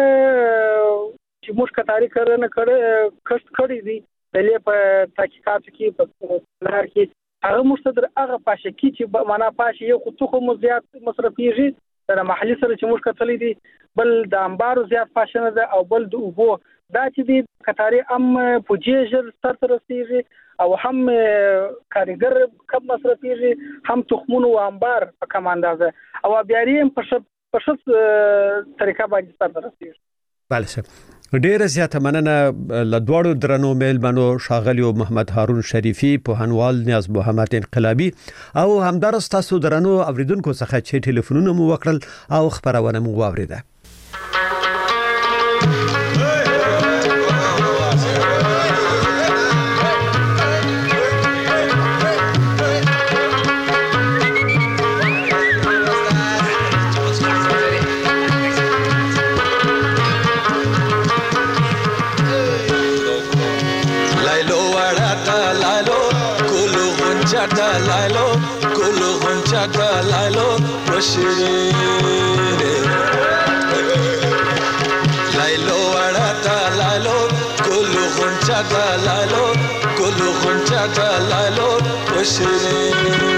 چې موږ کتاري کرنه کړه کښت کړی دی د لې په تحقیقاتو کې په لار کې هغه مستدر هغه پاشه کې چې معنا پاشه یو خو خو زیات مصرفيږي د محلي سره چې موږ کتلې دي بل د انبارو زیات پاشه نه ده او بل د اوبو دا چې د قطاري هم پوجیژر سر رسیږي او هم کارګر کم مصرفيږي هم تخمونو او انبار په کم اندازه او بیا یې په په شخص طریقه باندې سر رسیږي. بله سر ډیره زیاته مننه له دوړو درنو میلمنو ښاغلي محمد هارون شریفي پوهنوال نیاز محمد انقلابي او همدارس تاسو درنو اوریدونکو څخه چې ټلیفونونه مو وکړل او خبرونه مو واوریده. Lailo, kulu hunchata lailo, washirine. Lailo arata lailo, kulu hunchata lailo, kulu hunchata lailo, washirine.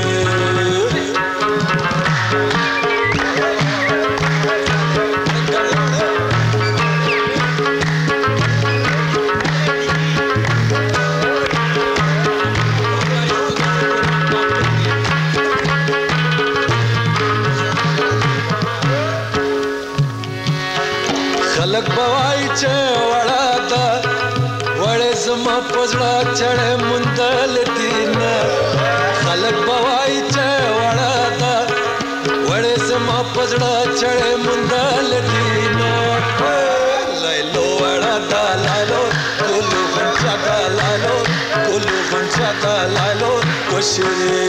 خلق بوای چې وړا تا وړې زما پزړه چړې مندل دینه خلق بوای چې وړا تا وړې زما پزړه چړې مندل دینه لایلو وړا تا لایلو کولو غنچا تا لایلو کولو غنچا تا لایلو کوشري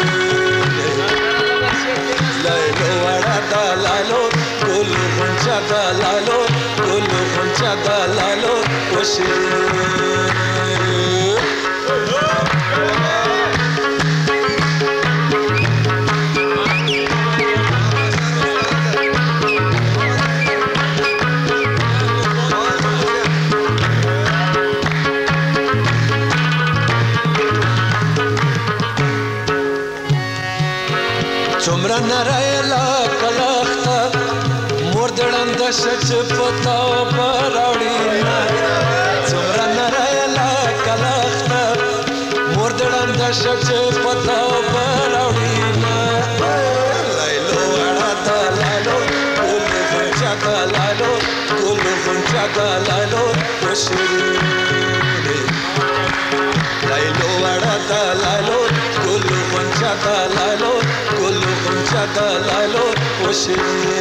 لایلو وړا تا لایلو کولو غنچا تا لایلو کولو غنچا تا لایلو کوشري څومره نرایلا کلاخته مور دړند شچ پتا پراوړی څومره نرایلا کلاخته مور دړند شچ پتا پراوړی لایلو اړه لایلو کولو غنچا لایلو کولو غنچا لایلو کوشري لایلو اړه لایلو کولو غنچا لایلو کولو غنچا لایلو کوشري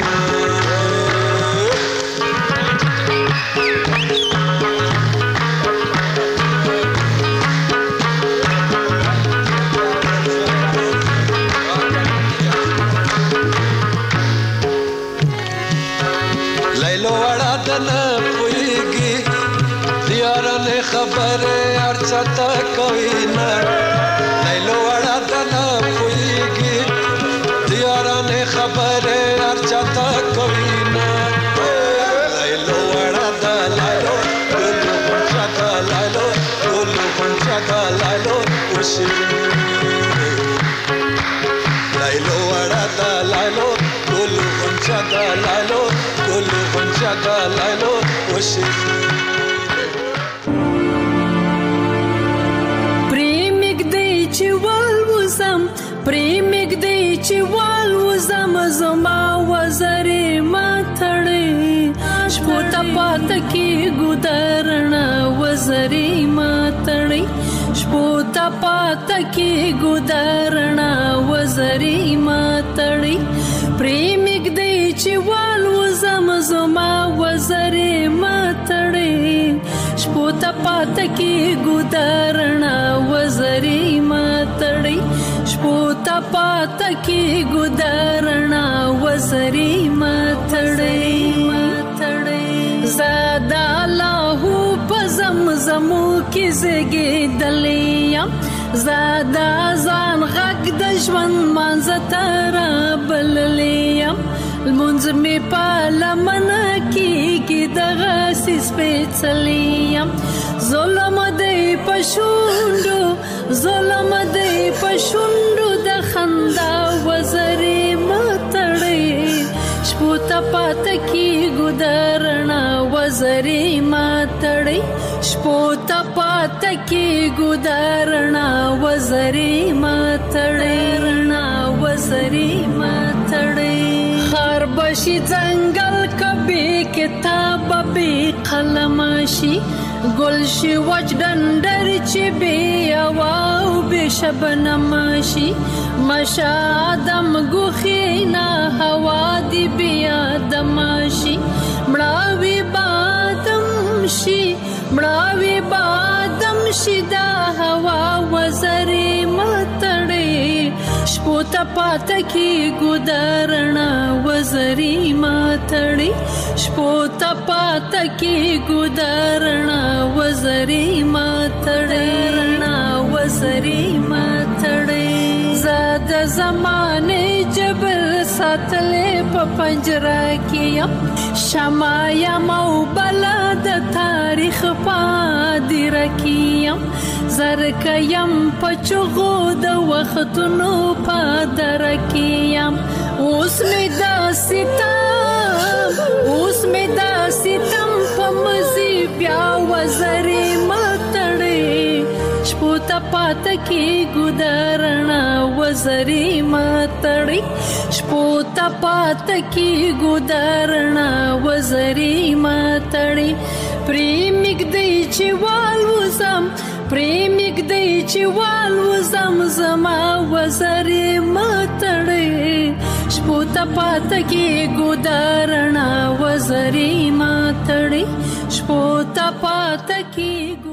خبره ارچتا کوي نه لایلو وړا دنا پويږي دیارانه خبره ارچتا کوي نه لایلو وړا د لایلو ګلو غنچا لایلو ګلو غنچا لایلو وشري لایلو وړا د لایلو ګلو غنچا لایلو ګلو غنچا لایلو وشري پریمګ دی چې وال وزم زما وزرې ماتړې شپو ته پات کې ګودرنا وزرې ماتړې شپو ته پات کې ګودرنا وزرې ماتړې پریمګ دی چې وال وزم زما وزرې ماتړې شپو ته پات کې ګودرنا وزرې ماتړې شپوتا پاتا کی گدارنا وزری ماتڑی زادا لاہو پزمزمو کی زگی دلیم زادا زان غک دشمن منزتا را بللیم المنز می پالا منا کی کی دغاسی سپیچلیم ظلم دی پشوندو ظلم دی پشوندو د خندا وزری ماتړې شپو ته پات کی ګدارنا وزري ماتړي شپو ته پات کې ګدارنا وزري ماتړي رڼا وزري ماتړي خار بشي ځنګل کبي کتاب به قلم شي ګل شي وچ ډندر چې بي او به شبنم شي مشادم ګوخینا هوا دی بیا دمشي مړاوي بادم شي مړاوي بادم شي دا هوا وزري ماتړي شپو ته پات کې ګدارنا وزري ماتړي شپو ته پات کې ګدارنا وزري ماتړي رڼا وزري ماتړي زاد زمانه جبل ساتلې په پنجره کې شمایا مو بلد تاریخ پادې رکیم زرک یم پچغو د وختونو پادر کیم اوس می دا ستم اوس می دا ستم په مزي بیا وزري ماتړي شپو ته پات کې ګدارنا وزري ماتړي شپو ته پات کې ګدارنا وزري ماتړي پریمګ دی چې والوزم پریمګ دی چې والوزم زما وزري ماتړي شپو ته پات کې ګدارنا وزري ماتړي شپو ته پات کې